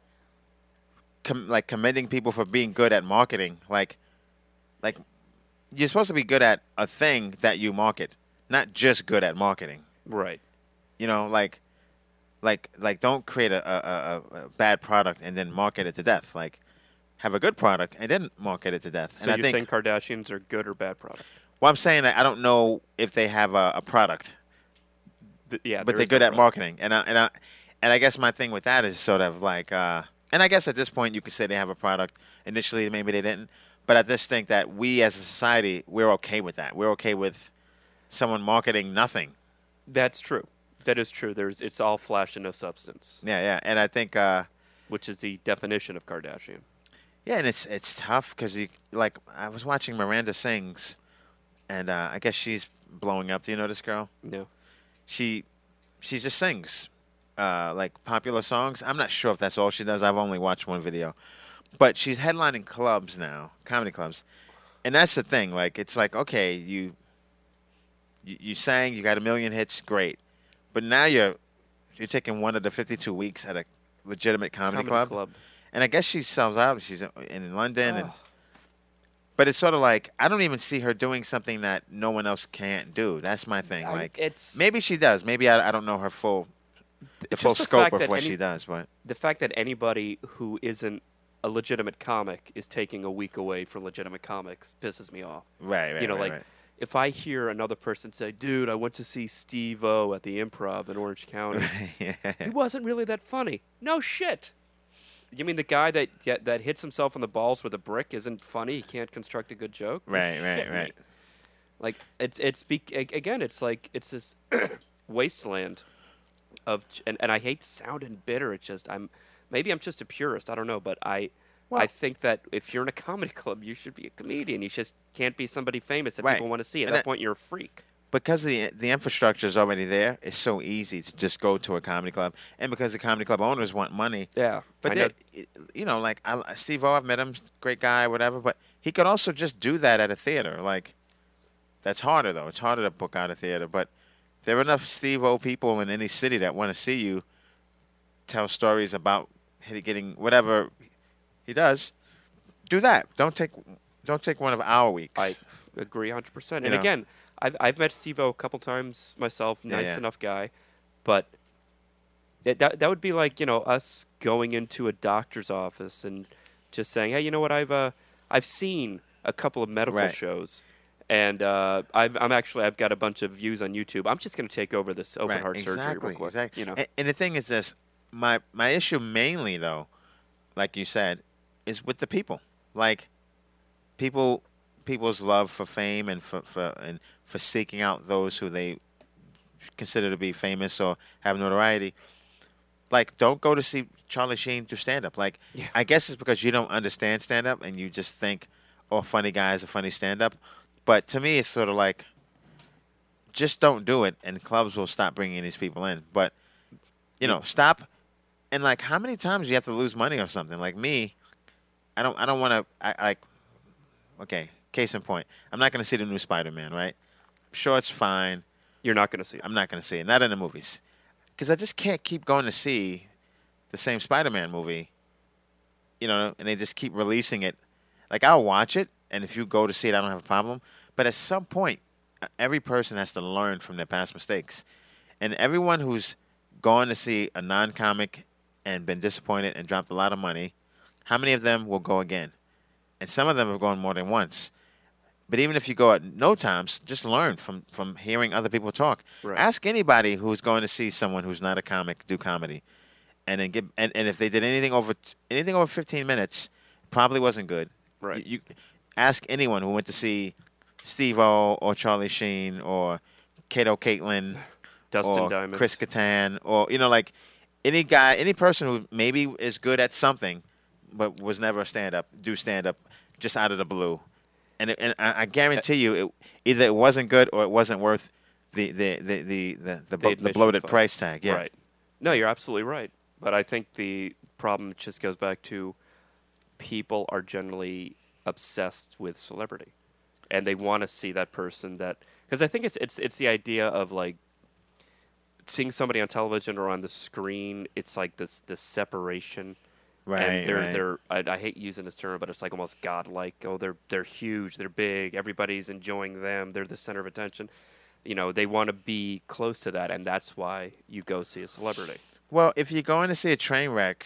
commending people for being good at marketing, like you're supposed to be good at a thing that you market, not just good at marketing. Right. Like don't create a bad product and then market it to death. Like have a good product and then market it to death. So and you're saying Kardashians are good or bad product? well, I'm saying that I don't know if they have a product. Yeah, But there they're is good no at product. marketing, and I guess my thing with that is sort of like, and I guess at this point you could say they have a product. Initially, maybe they didn't, but I just think that we as a society we're okay with that. We're okay with someone marketing nothing. That's true. That is true. It's all flash and no substance, Yeah, and I think, which is the definition of Kardashian. yeah, and it's tough because like I was watching Miranda Sings, and I guess she's blowing up. Do you know this girl? No. She just sings like popular songs. I'm not sure if that's all she does. I've only watched one video, but she's headlining clubs now, comedy clubs, and that's the thing. Like it's like okay, you sang, you got 1 million hits, great, but now you're taking one of the 52 weeks at a legitimate comedy club, and I guess she sells out. She's in London, and but it's sort of like I don't even see her doing something that no one else can't do. That's my thing. Like maybe she does. Maybe I don't know her full scope of what she does. But the fact that anybody who isn't a legitimate comic is taking a week away from legitimate comics pisses me off. right. Right. If I hear another person say, "Dude, I went to see Steve-O at the Improv in Orange County," he wasn't really that funny. No shit. You mean the guy that hits himself in the balls with a brick isn't funny? He can't construct a good joke? Right. Like it's like it's this wasteland of, and I hate sounding bitter. It's just maybe I'm just a purist. I don't know, but I I think that if you're in a comedy club, you should be a comedian. You just can't be somebody famous that Right. people want to see. At And that point, you're a freak. Because the infrastructure is already there, it's so easy to just go to a comedy club, and because the comedy club owners want money. Yeah, But I know. you know, like Steve O, I've met him, great guy, whatever. But he could also just do that at a theater. Like, that's harder though. It's harder to book out a theater. But there are enough Steve O people in any city that want to see you tell stories about getting whatever he does. Do that. Don't take one of our weeks. I agree 100%. You And know. again, I've met Steve-O a couple times myself. Nice yeah. enough guy, but that would be like, you know, us going into a doctor's office and just saying, hey, you know what, I've seen a couple of medical Right. shows, and I've got a bunch of views on YouTube. I'm just going to take over this open heart surgery real quick. Exactly. You know, And the thing is this: my issue mainly, though, like you said, is with the people. Like people's love for fame and for seeking out those who they consider to be famous or have notoriety. Like, don't go to see Charlie Sheen do stand up. Like, Yeah. I guess it's because you don't understand stand up and you just think, oh, funny guy is a funny stand up. But to me, it's sort of like, just don't do it, and clubs will stop bringing these people in. But you know, stop. And like, how many times do you have to lose money or something? Like me, I don't want to. Like, okay, case in point, I'm not going to see the new Spider-Man, right? Sure, it's fine. you're not going to see it. I'm not going to see it. Not in the movies, because I just can't keep going to see the same Spider-Man movie. You know, and they just keep releasing it. Like, I'll watch it, and if you go to see it, I don't have a problem. But at some point, every person has to learn from their past mistakes, and everyone who's gone to see a non-comic and been disappointed and dropped a lot of money, how many of them will go again? And some of them have gone more than once. But even if you go at no times, just learn from hearing other people talk. Right. Ask anybody who's going to see someone who's not a comic do comedy, and then and if they did anything over 15 minutes, probably wasn't good. Right. You ask anyone who went to see Steve-O or Charlie Sheen or Kato Caitlin Dustin or Diamond. Chris Kattan, or like any person who maybe is good at something, but was never a stand up just out of the blue, and I guarantee you, either it wasn't good or it wasn't worth the admission bloated fund. price tag. Yeah, Right. No, you're absolutely right. But I think the problem just goes back to people are generally obsessed with celebrity, and they want to see that person that, because I think it's the idea of like seeing somebody on television or on the screen. It's like this separation. right. And right. they're I hate using this term, but it's like almost godlike. Oh, they're huge, they're big, everybody's enjoying them, they're the center of attention. You know, they want to be close to that, and that's why you go see a celebrity. Well, if you're going to see a train wreck,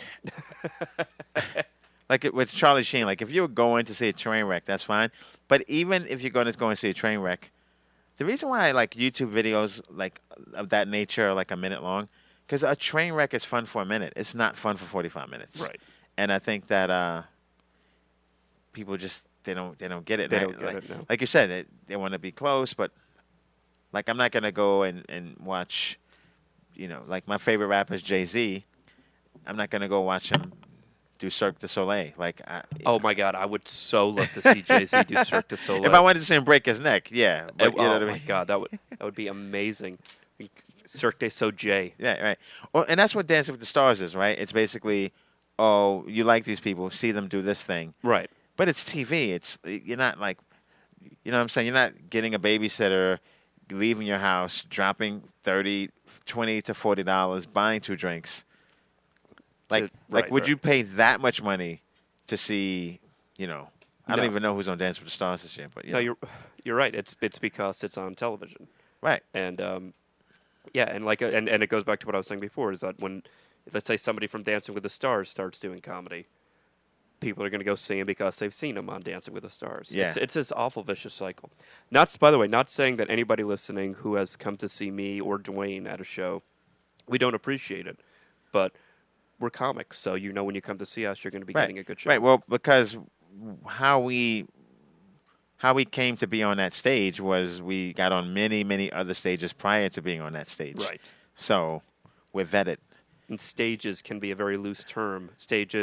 like with Charlie Sheen, like if you were going to see a train wreck, that's fine. But even if you're going to go and see a train wreck, the reason why I like YouTube videos like of that nature are like a minute long, because a train wreck is fun for a minute. It's not fun for 45 minutes. Right. And I think that people just they don't get it. They And don't get it, no. Like you said, they want to be close, but like I'm not gonna go and watch. You know, like my favorite rapper is Jay-Z. I'm not gonna go watch him do Cirque du Soleil. Like, Oh my God, I would so love to see Jay-Z do Cirque du Soleil. if I wanted to see him break his neck, yeah. But, you know what I my mean? God, that would be amazing. Cirque du Soleil. Yeah, right. Well, and that's what Dancing with the Stars is, right? It's basically, oh, you like these people, see them do this thing. Right. But it's TV. You're not like, you know what I'm saying? You're not getting a babysitter, leaving your house, dropping $20 to $40, buying 2 drinks. Like, Right, would right. you pay that much money to see, you know, I don't No. even know who's on Dance with the Stars this year, but No, you're right. It's because it's on television. right. And yeah, and like and it goes back to what I was saying before, is that when, let's say, somebody from Dancing with the Stars starts doing comedy, people are going to go see him because they've seen him on Dancing with the Stars. Yeah. It's this awful vicious cycle. By the way, not saying that anybody listening who has come to see me or Dwayne at a show, we don't appreciate it, but we're comics, so you know when you come to see us, you're going to be Right. getting a good show. Right. Well, because how we came to be on that stage was we got on many, many other stages prior to being on that stage. Right. So we're vetted. And stages can be a very loose term. Stages,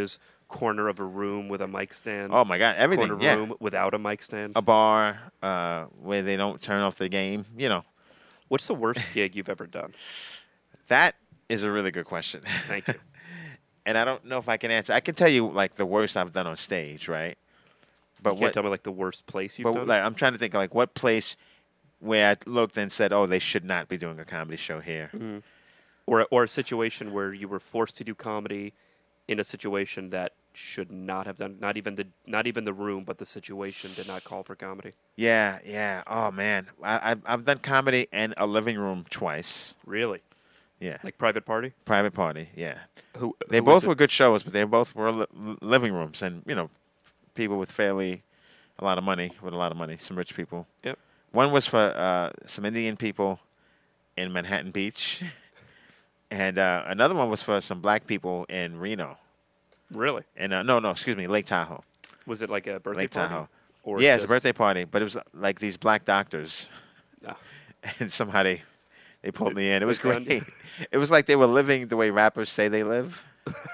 corner of a room with a mic stand. Oh my God, everything. Corner Yeah, room without a mic stand. a bar where they don't turn off the game. What's the worst gig you've ever done? That is a really good question. Thank you. And I don't know if I can answer. I can tell you like the worst I've done on stage, right? But You can't tell me like the worst place you've done. like I'm trying to think of like what place where I looked and said, "Oh, they should not be doing a comedy show here." Mm-hmm. Or a situation where you were forced to do comedy in a situation that should not have done. Not even the room, but the situation did not call for comedy. Yeah. Oh man, I've done comedy in a living room twice. Really? Yeah, Like Private Party? private party. Yeah, Who? they who both was it? were good shows, but they both were living rooms, and people with a lot of money, some rich people. Yep. One was for some Indian people in Manhattan Beach, and another one was for some black people in Reno. Really? And excuse me, Lake Tahoe. Was it like a birthday Lake party? Tahoe. Or Yeah, it's a just- birthday party, but it was like these black doctors, Ah. and somehow they pulled me in. It was They found great. you. It was like they were living the way rappers say they live.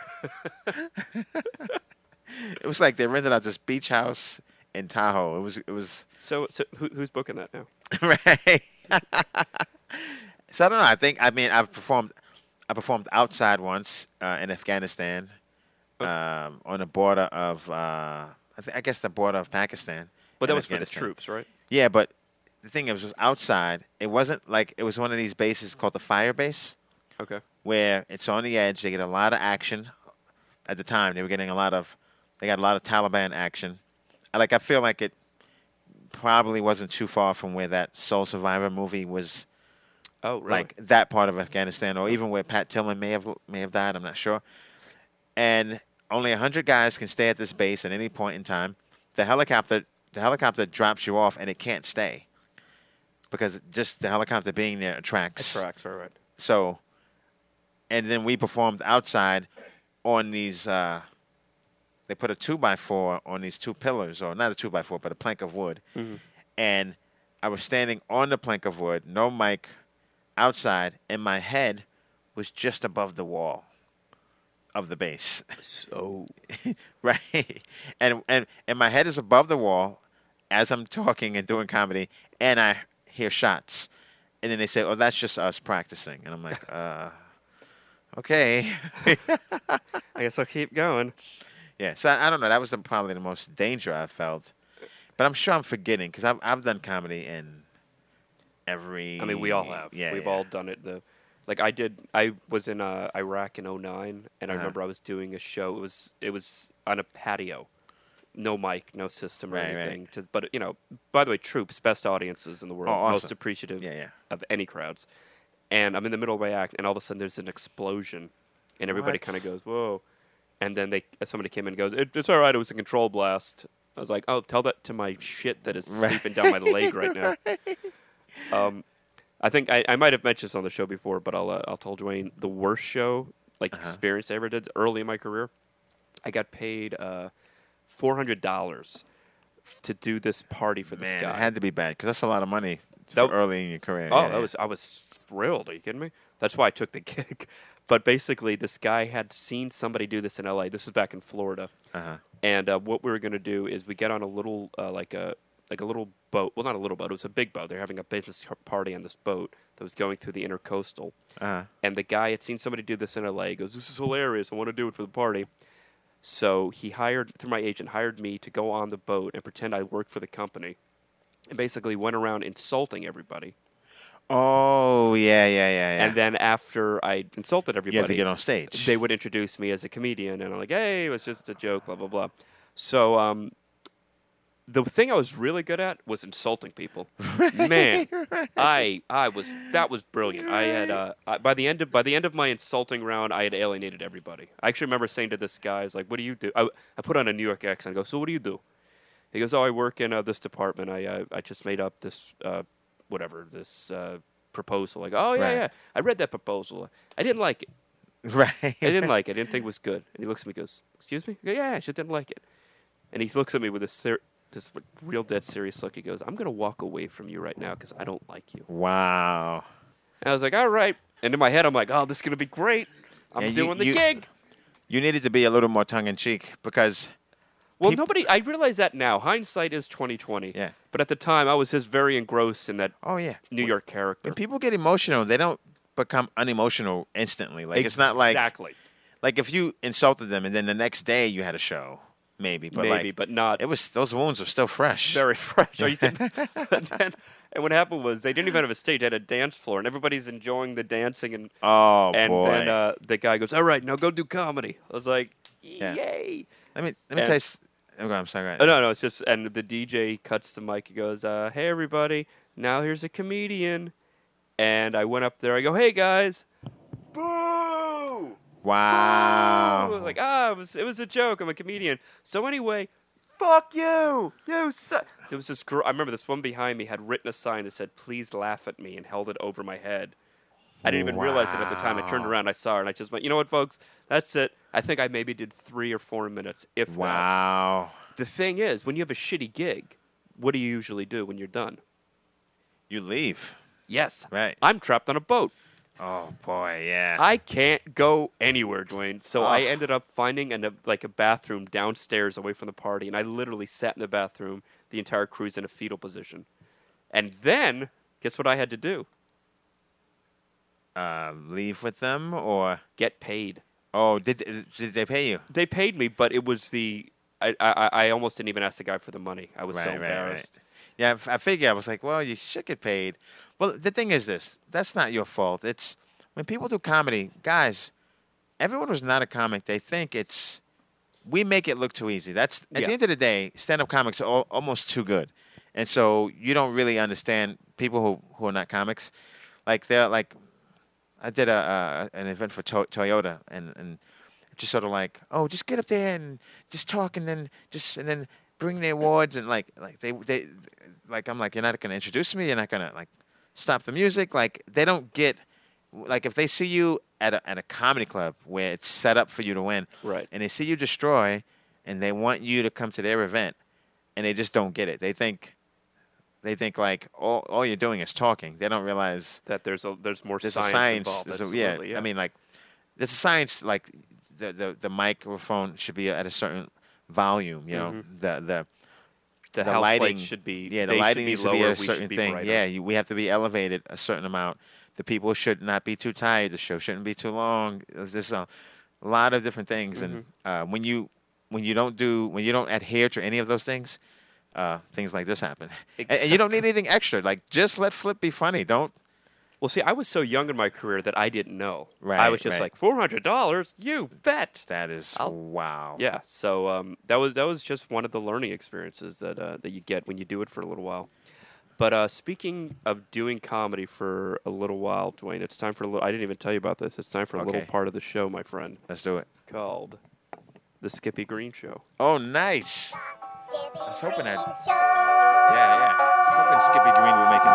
It was like they rented out this beach house in Tahoe. It was So who's booking that now? right. So I don't know. I performed outside once in Afghanistan, on the border of I guess the border of Pakistan. But that and was for the Afghanistan. troops, right? Yeah, but the thing is, it was outside. It wasn't like it was one of these bases called the fire base, Okay. where it's on the edge. They get a lot of action. At the time, they got a lot of Taliban action. I feel like it probably wasn't too far from where that Soul Survivor movie was. Oh, really? Like that part of Afghanistan, or even where Pat Tillman may have died. I'm not sure. And only 100 guys can stay at this base at any point in time. The helicopter drops you off, and it can't stay because just the helicopter being there attracts. Tracks, all right. So, and then we performed outside on these. They put a 2x4 on these two pillars, or not a 2x4, but a plank of wood. Mm-hmm. And I was standing on the plank of wood, no mic, outside, and my head was just above the wall of the base. So Right. And my head is above the wall as I'm talking and doing comedy, and I hear shots. And then they say, "Oh, that's just us practicing." And I'm like, okay. I guess I'll keep going. Yeah, so I don't know. That was probably the most danger I felt. But I'm sure I'm forgetting because I've done comedy in every... I mean, we all have. Yeah, We've yeah. all done it. I was in Iraq in 2009, and I remember I was doing a show. It was on a patio. No mic, no system or Right, anything. But, by the way, troops, best audiences in the world. Oh, awesome. Most appreciative of any crowds. And I'm in the middle of my act, and all of a sudden there's an explosion. And everybody What? kind of goes, whoa. And then somebody came in and goes, it's all right, it was a control blast. I was like, oh, tell that to my shit that is seeping down my leg right now. I think I might have mentioned this on the show before, but I'll tell Dwayne the worst show experience I ever did early in my career. I got paid $400 to do this party for this Man, guy. it had to be bad because that's a lot of money That- for early in your career. Oh, Yeah, I was thrilled. Are you kidding me? That's why I took the gig. But basically, this guy had seen somebody do this in L.A. This was back in Florida. Uh-huh. And what we were going to do is we get on a little like a little boat. Well, not a little boat. It was a big boat. They're having a business party on this boat that was going through the intercoastal. Uh-huh. And the guy had seen somebody do this in L.A. He goes, "This is hilarious. I want to do it for the party." So he through my agent, hired me to go on the boat and pretend I worked for the company, and basically went around insulting everybody. Oh, yeah. And then after I insulted everybody, you have to get on stage. they would introduce me as a comedian, and I'm like, "Hey, it was just a joke," blah blah blah. So the thing I was really good at was insulting people. Man, that was brilliant. I had by the end of my insulting round, I had alienated everybody. I actually remember saying to this guy, "I was like, what do you do?" I put on a New York accent. I go, "So what do you do?" He goes, "Oh, I work in this department. I just made up this proposal." Like, "Oh yeah, Right. yeah, I read that proposal. I didn't like it. Right. I didn't like it. I didn't think it was good." And he looks at me and goes, "Excuse me?" I go, "Yeah, I just didn't like it." And he looks at me with this real dead serious look. He goes, "I'm going to walk away from you right now because I don't like you." Wow. And I was like, "All right." And in my head, I'm like, "Oh, this is going to be great. I'm Yeah, doing the gig." you needed to be a little more tongue in cheek because. Well, I realize that now. Hindsight is 20/20. Yeah. But at the time, I was just very engrossed in that Oh yeah. New York character. When people get emotional, they don't become unemotional instantly. Like it's not like exactly. like if you insulted them and then the next day you had a show, maybe, but not It was those wounds were still fresh. very fresh. Are you kidding? And what happened was they didn't even have a stage; they had a dance floor, and everybody's enjoying the dancing. And Oh and boy. then the guy goes, "All right, now go do comedy." I was like, Yeah. "Yay!" let me and- tell you. I'm sorry. Go ahead. Oh, no, it's just, and the DJ cuts the mic. He goes, "Hey, everybody, now here's a comedian." And I went up there. I go, "Hey, guys." Boo! Wow. Boo! Like, it was a joke. I'm a comedian. So anyway, fuck you. You suck. There was this girl. I remember this one behind me had written a sign that said, "Please laugh at me," and held it over my head. I didn't even realize it at the time. I turned around, I saw her, and I just went, "You know what, folks? That's it." I think I maybe did 3 or 4 minutes, if that. Wow. The thing is, when you have a shitty gig, what do you usually do when you're done? You leave. Yes. Right. I'm trapped on a boat. Oh boy. Yeah. I can't go anywhere, Dwayne. So I Oh. ended up finding a bathroom downstairs away from the party, and I literally sat in the bathroom the entire cruise in a fetal position. And then, guess what I had to do? Leave with them or Get paid. oh did they pay you? They paid me, but it was I almost didn't even ask the guy for the money. I was so Right, right, right. embarrassed. Yeah, I figure I was like, well, you should get paid. Well, the thing is this: that's not your fault. It's when people do comedy, guys. Everyone who's not a comic, they think it's we make it look too easy. That's at Yeah. the end of the day, stand-up comics are almost too good, and so you don't really understand people who are not comics. Like they're like, I did an event for Toyota, and just sort of like, oh, just get up there and just talk, and then bring the awards, and like they like I'm like, you're not gonna introduce me, you're not gonna like stop the music, like they don't get like if they see you at a comedy club where it's set up for you to win, Right. and they see you destroy, and they want you to come to their event, and they just don't get it. They think like all you're doing is talking. They don't realize That there's more there's science a science. involved. There's Absolutely, yeah, I mean, like there's a science. Like the microphone should be at a certain volume. You know, the the house lighting lights should be yeah, the they lighting should be needs to lower, be at a we certain should be thing. brighter. Yeah, we have to be elevated a certain amount. The people should not be too tired. The show shouldn't be too long. There's just a lot of different things, and when you don't adhere to any of those things. Things like this happen, and you don't need anything extra. Like, just let Flip be funny. Don't. Well, see, I was so young in my career that I didn't know. Right, I was just right. like $400. You bet. That is wow. Yeah. So that was just one of the learning experiences that you get when you do it for a little while. But speaking of doing comedy for a little while, Dwayne, it's time for a little. I didn't even tell you about this. It's time for a little Okay. part of the show, my friend, Let's do it. called the Skippy Green Show. Oh, nice. I was hoping Yeah. I was hoping Skippy Green would make an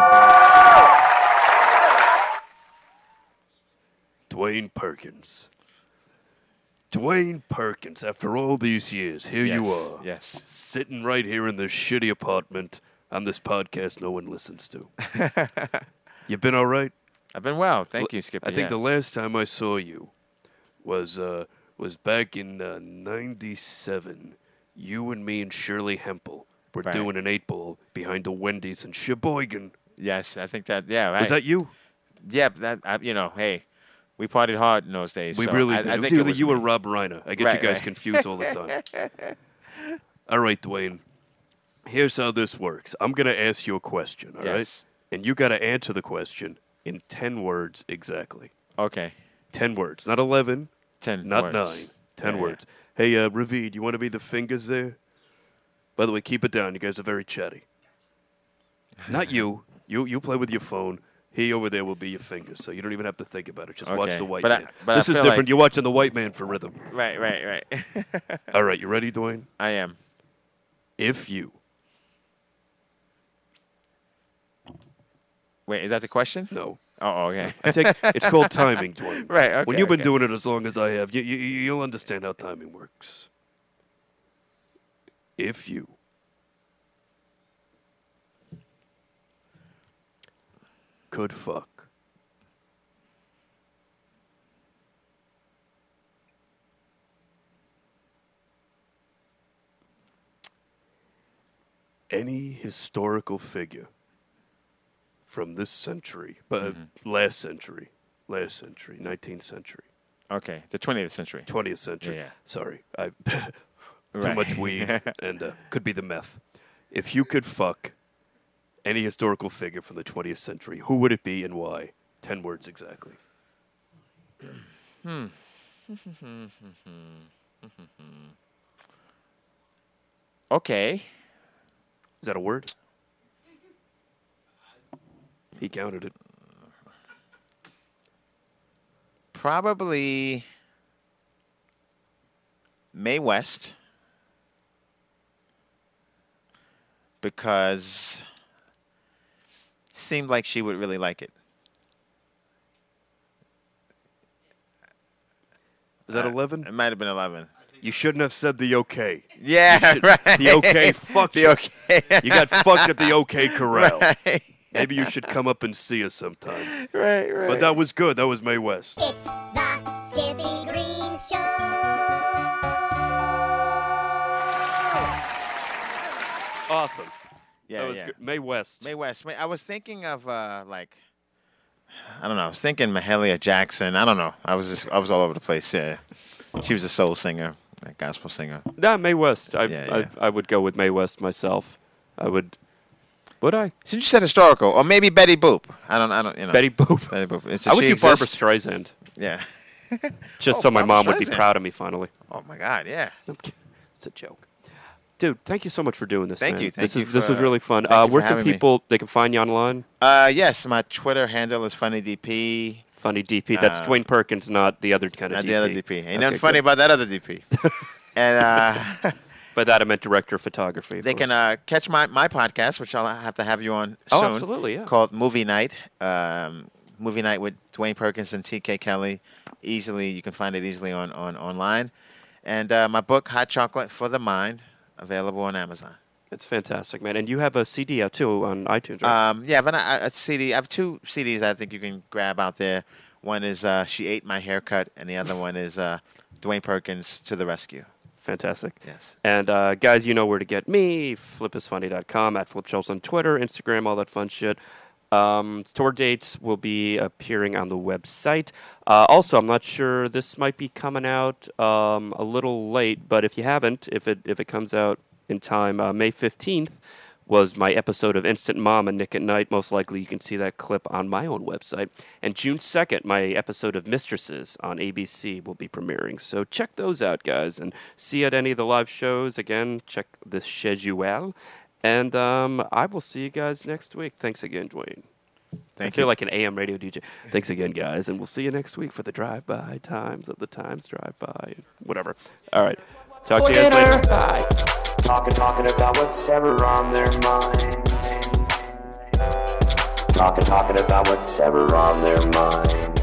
appearance. Dwayne Perkins. Dwayne Perkins. After all these years, here you are. Yes. Sitting right here in this shitty apartment on this podcast no one listens to. You been all right? I've been well. Thank you, Skippy. I think yeah. the last time I saw you was back in '97. You and me and Shirley Hempel were Right. doing an 8-ball behind the Wendy's in Sheboygan. Yes, I think that. Yeah, right. Was that you? Yeah, hey, we partied hard in those days. We so really I did. It was think either you me. or Rob Reiner. I get Right, you guys right. confused all the time. All right, Dwayne. Here's how this works. I'm going to ask you a question, all right? Yes. And you got to answer the question in 10 words exactly. Okay. 10 words. Not 11, 10 not words. 9. 10 Yeah, words. Hey, Ravid, you want to be the fingers there? By the way, keep it down. You guys are very chatty. Not you. You play with your phone. He over there will be your fingers, so you don't even have to think about it. Just watch Okay. the white But man. I This is feel different. like- You're watching the white man for rhythm. Right. All right, you ready, Dwayne? I am. If you Wait, is that the question? no, Oh, okay. it's called timing, Dwayne. Right, okay, When you've been okay. doing it as long as I have, you'll understand how timing works. If you could fuck any historical figure from this century, but last century, 19th century. Okay, the 20th century. 20th century. Yeah. Sorry. Too Right. much weed and could be the meth. If you could fuck any historical figure from the 20th century, who would it be and why? 10 words exactly. Okay. Is that a word? He counted it. Probably Mae West, because it seemed like she would really like it. Is that 11? It might have been 11. You shouldn't have said the OK. Yeah, should- right. the OK fucked The you. okay. You got fucked at the OK Corral. Right. Maybe you should come up and see us sometime. Right. But that was good. That was Mae West. It's the Skippy Green Show. Awesome. Yeah, That was yeah. good. Mae West. Mae West. I was thinking of like, I don't know. I was thinking Mahalia Jackson. I don't know. I was all over the place. Yeah, she was a soul singer, a gospel singer. Nah, Mae West. Yeah. I would go with Mae West myself. Would I? So you said historical, or maybe Betty Boop. I don't. You know, Betty Boop. Betty Boop. I would she do Barbara exist? Streisand. Yeah. Just Oh, so my Barbra mom would be Streisand. proud of me finally. Oh my God. Yeah. It's a joke. Dude, thank you so much for doing this. Thank man. you. Thank you This for- was really fun. thank you for Where can having me. people? They can find you online. Yes. My Twitter handle is FunnyDP. Funny DP. That's Dwayne Perkins, not the other kind of Not DP. the other DP. Ain't Okay, nothing funny good. about that other DP. And By that I meant director of photography. of they course. can catch my podcast, which I'll have to have you on Oh, soon. absolutely, yeah. Called Movie Night. Movie Night with Dwayne Perkins and TK Kelly. Easily, you can find it easily on online. And my book, Hot Chocolate for the Mind, available on Amazon. It's fantastic, man. And you have a CD out too on iTunes, right? Yeah, but a CD. I have two CDs I think you can grab out there. One is She Ate My Haircut, and the other one is Dwayne Perkins to the Rescue. Fantastic. Yes. And guys, you know where to get me. Flipisfunny.com, at FlipShelves on Twitter, Instagram, all that fun shit. Tour dates will be appearing on the website. Also, I'm not sure, this might be coming out a little late, but if you haven't, if it comes out in time, May 15th was my episode of Instant Mom and Nick at Night. Most likely you can see that clip on my own website. And June 2nd, my episode of Mistresses on ABC will be premiering. So check those out, guys, and see you at any of the live shows. Again, check the schedule. And I will see you guys next week. Thanks again, Dwayne. I feel like an AM radio DJ. Thanks again, guys, and we'll see you next week for the drive-by times of the Times Drive-By, whatever. All right. Talk to you guys later. Bye. Talking about what's ever on their minds. Talking about what's ever on their minds.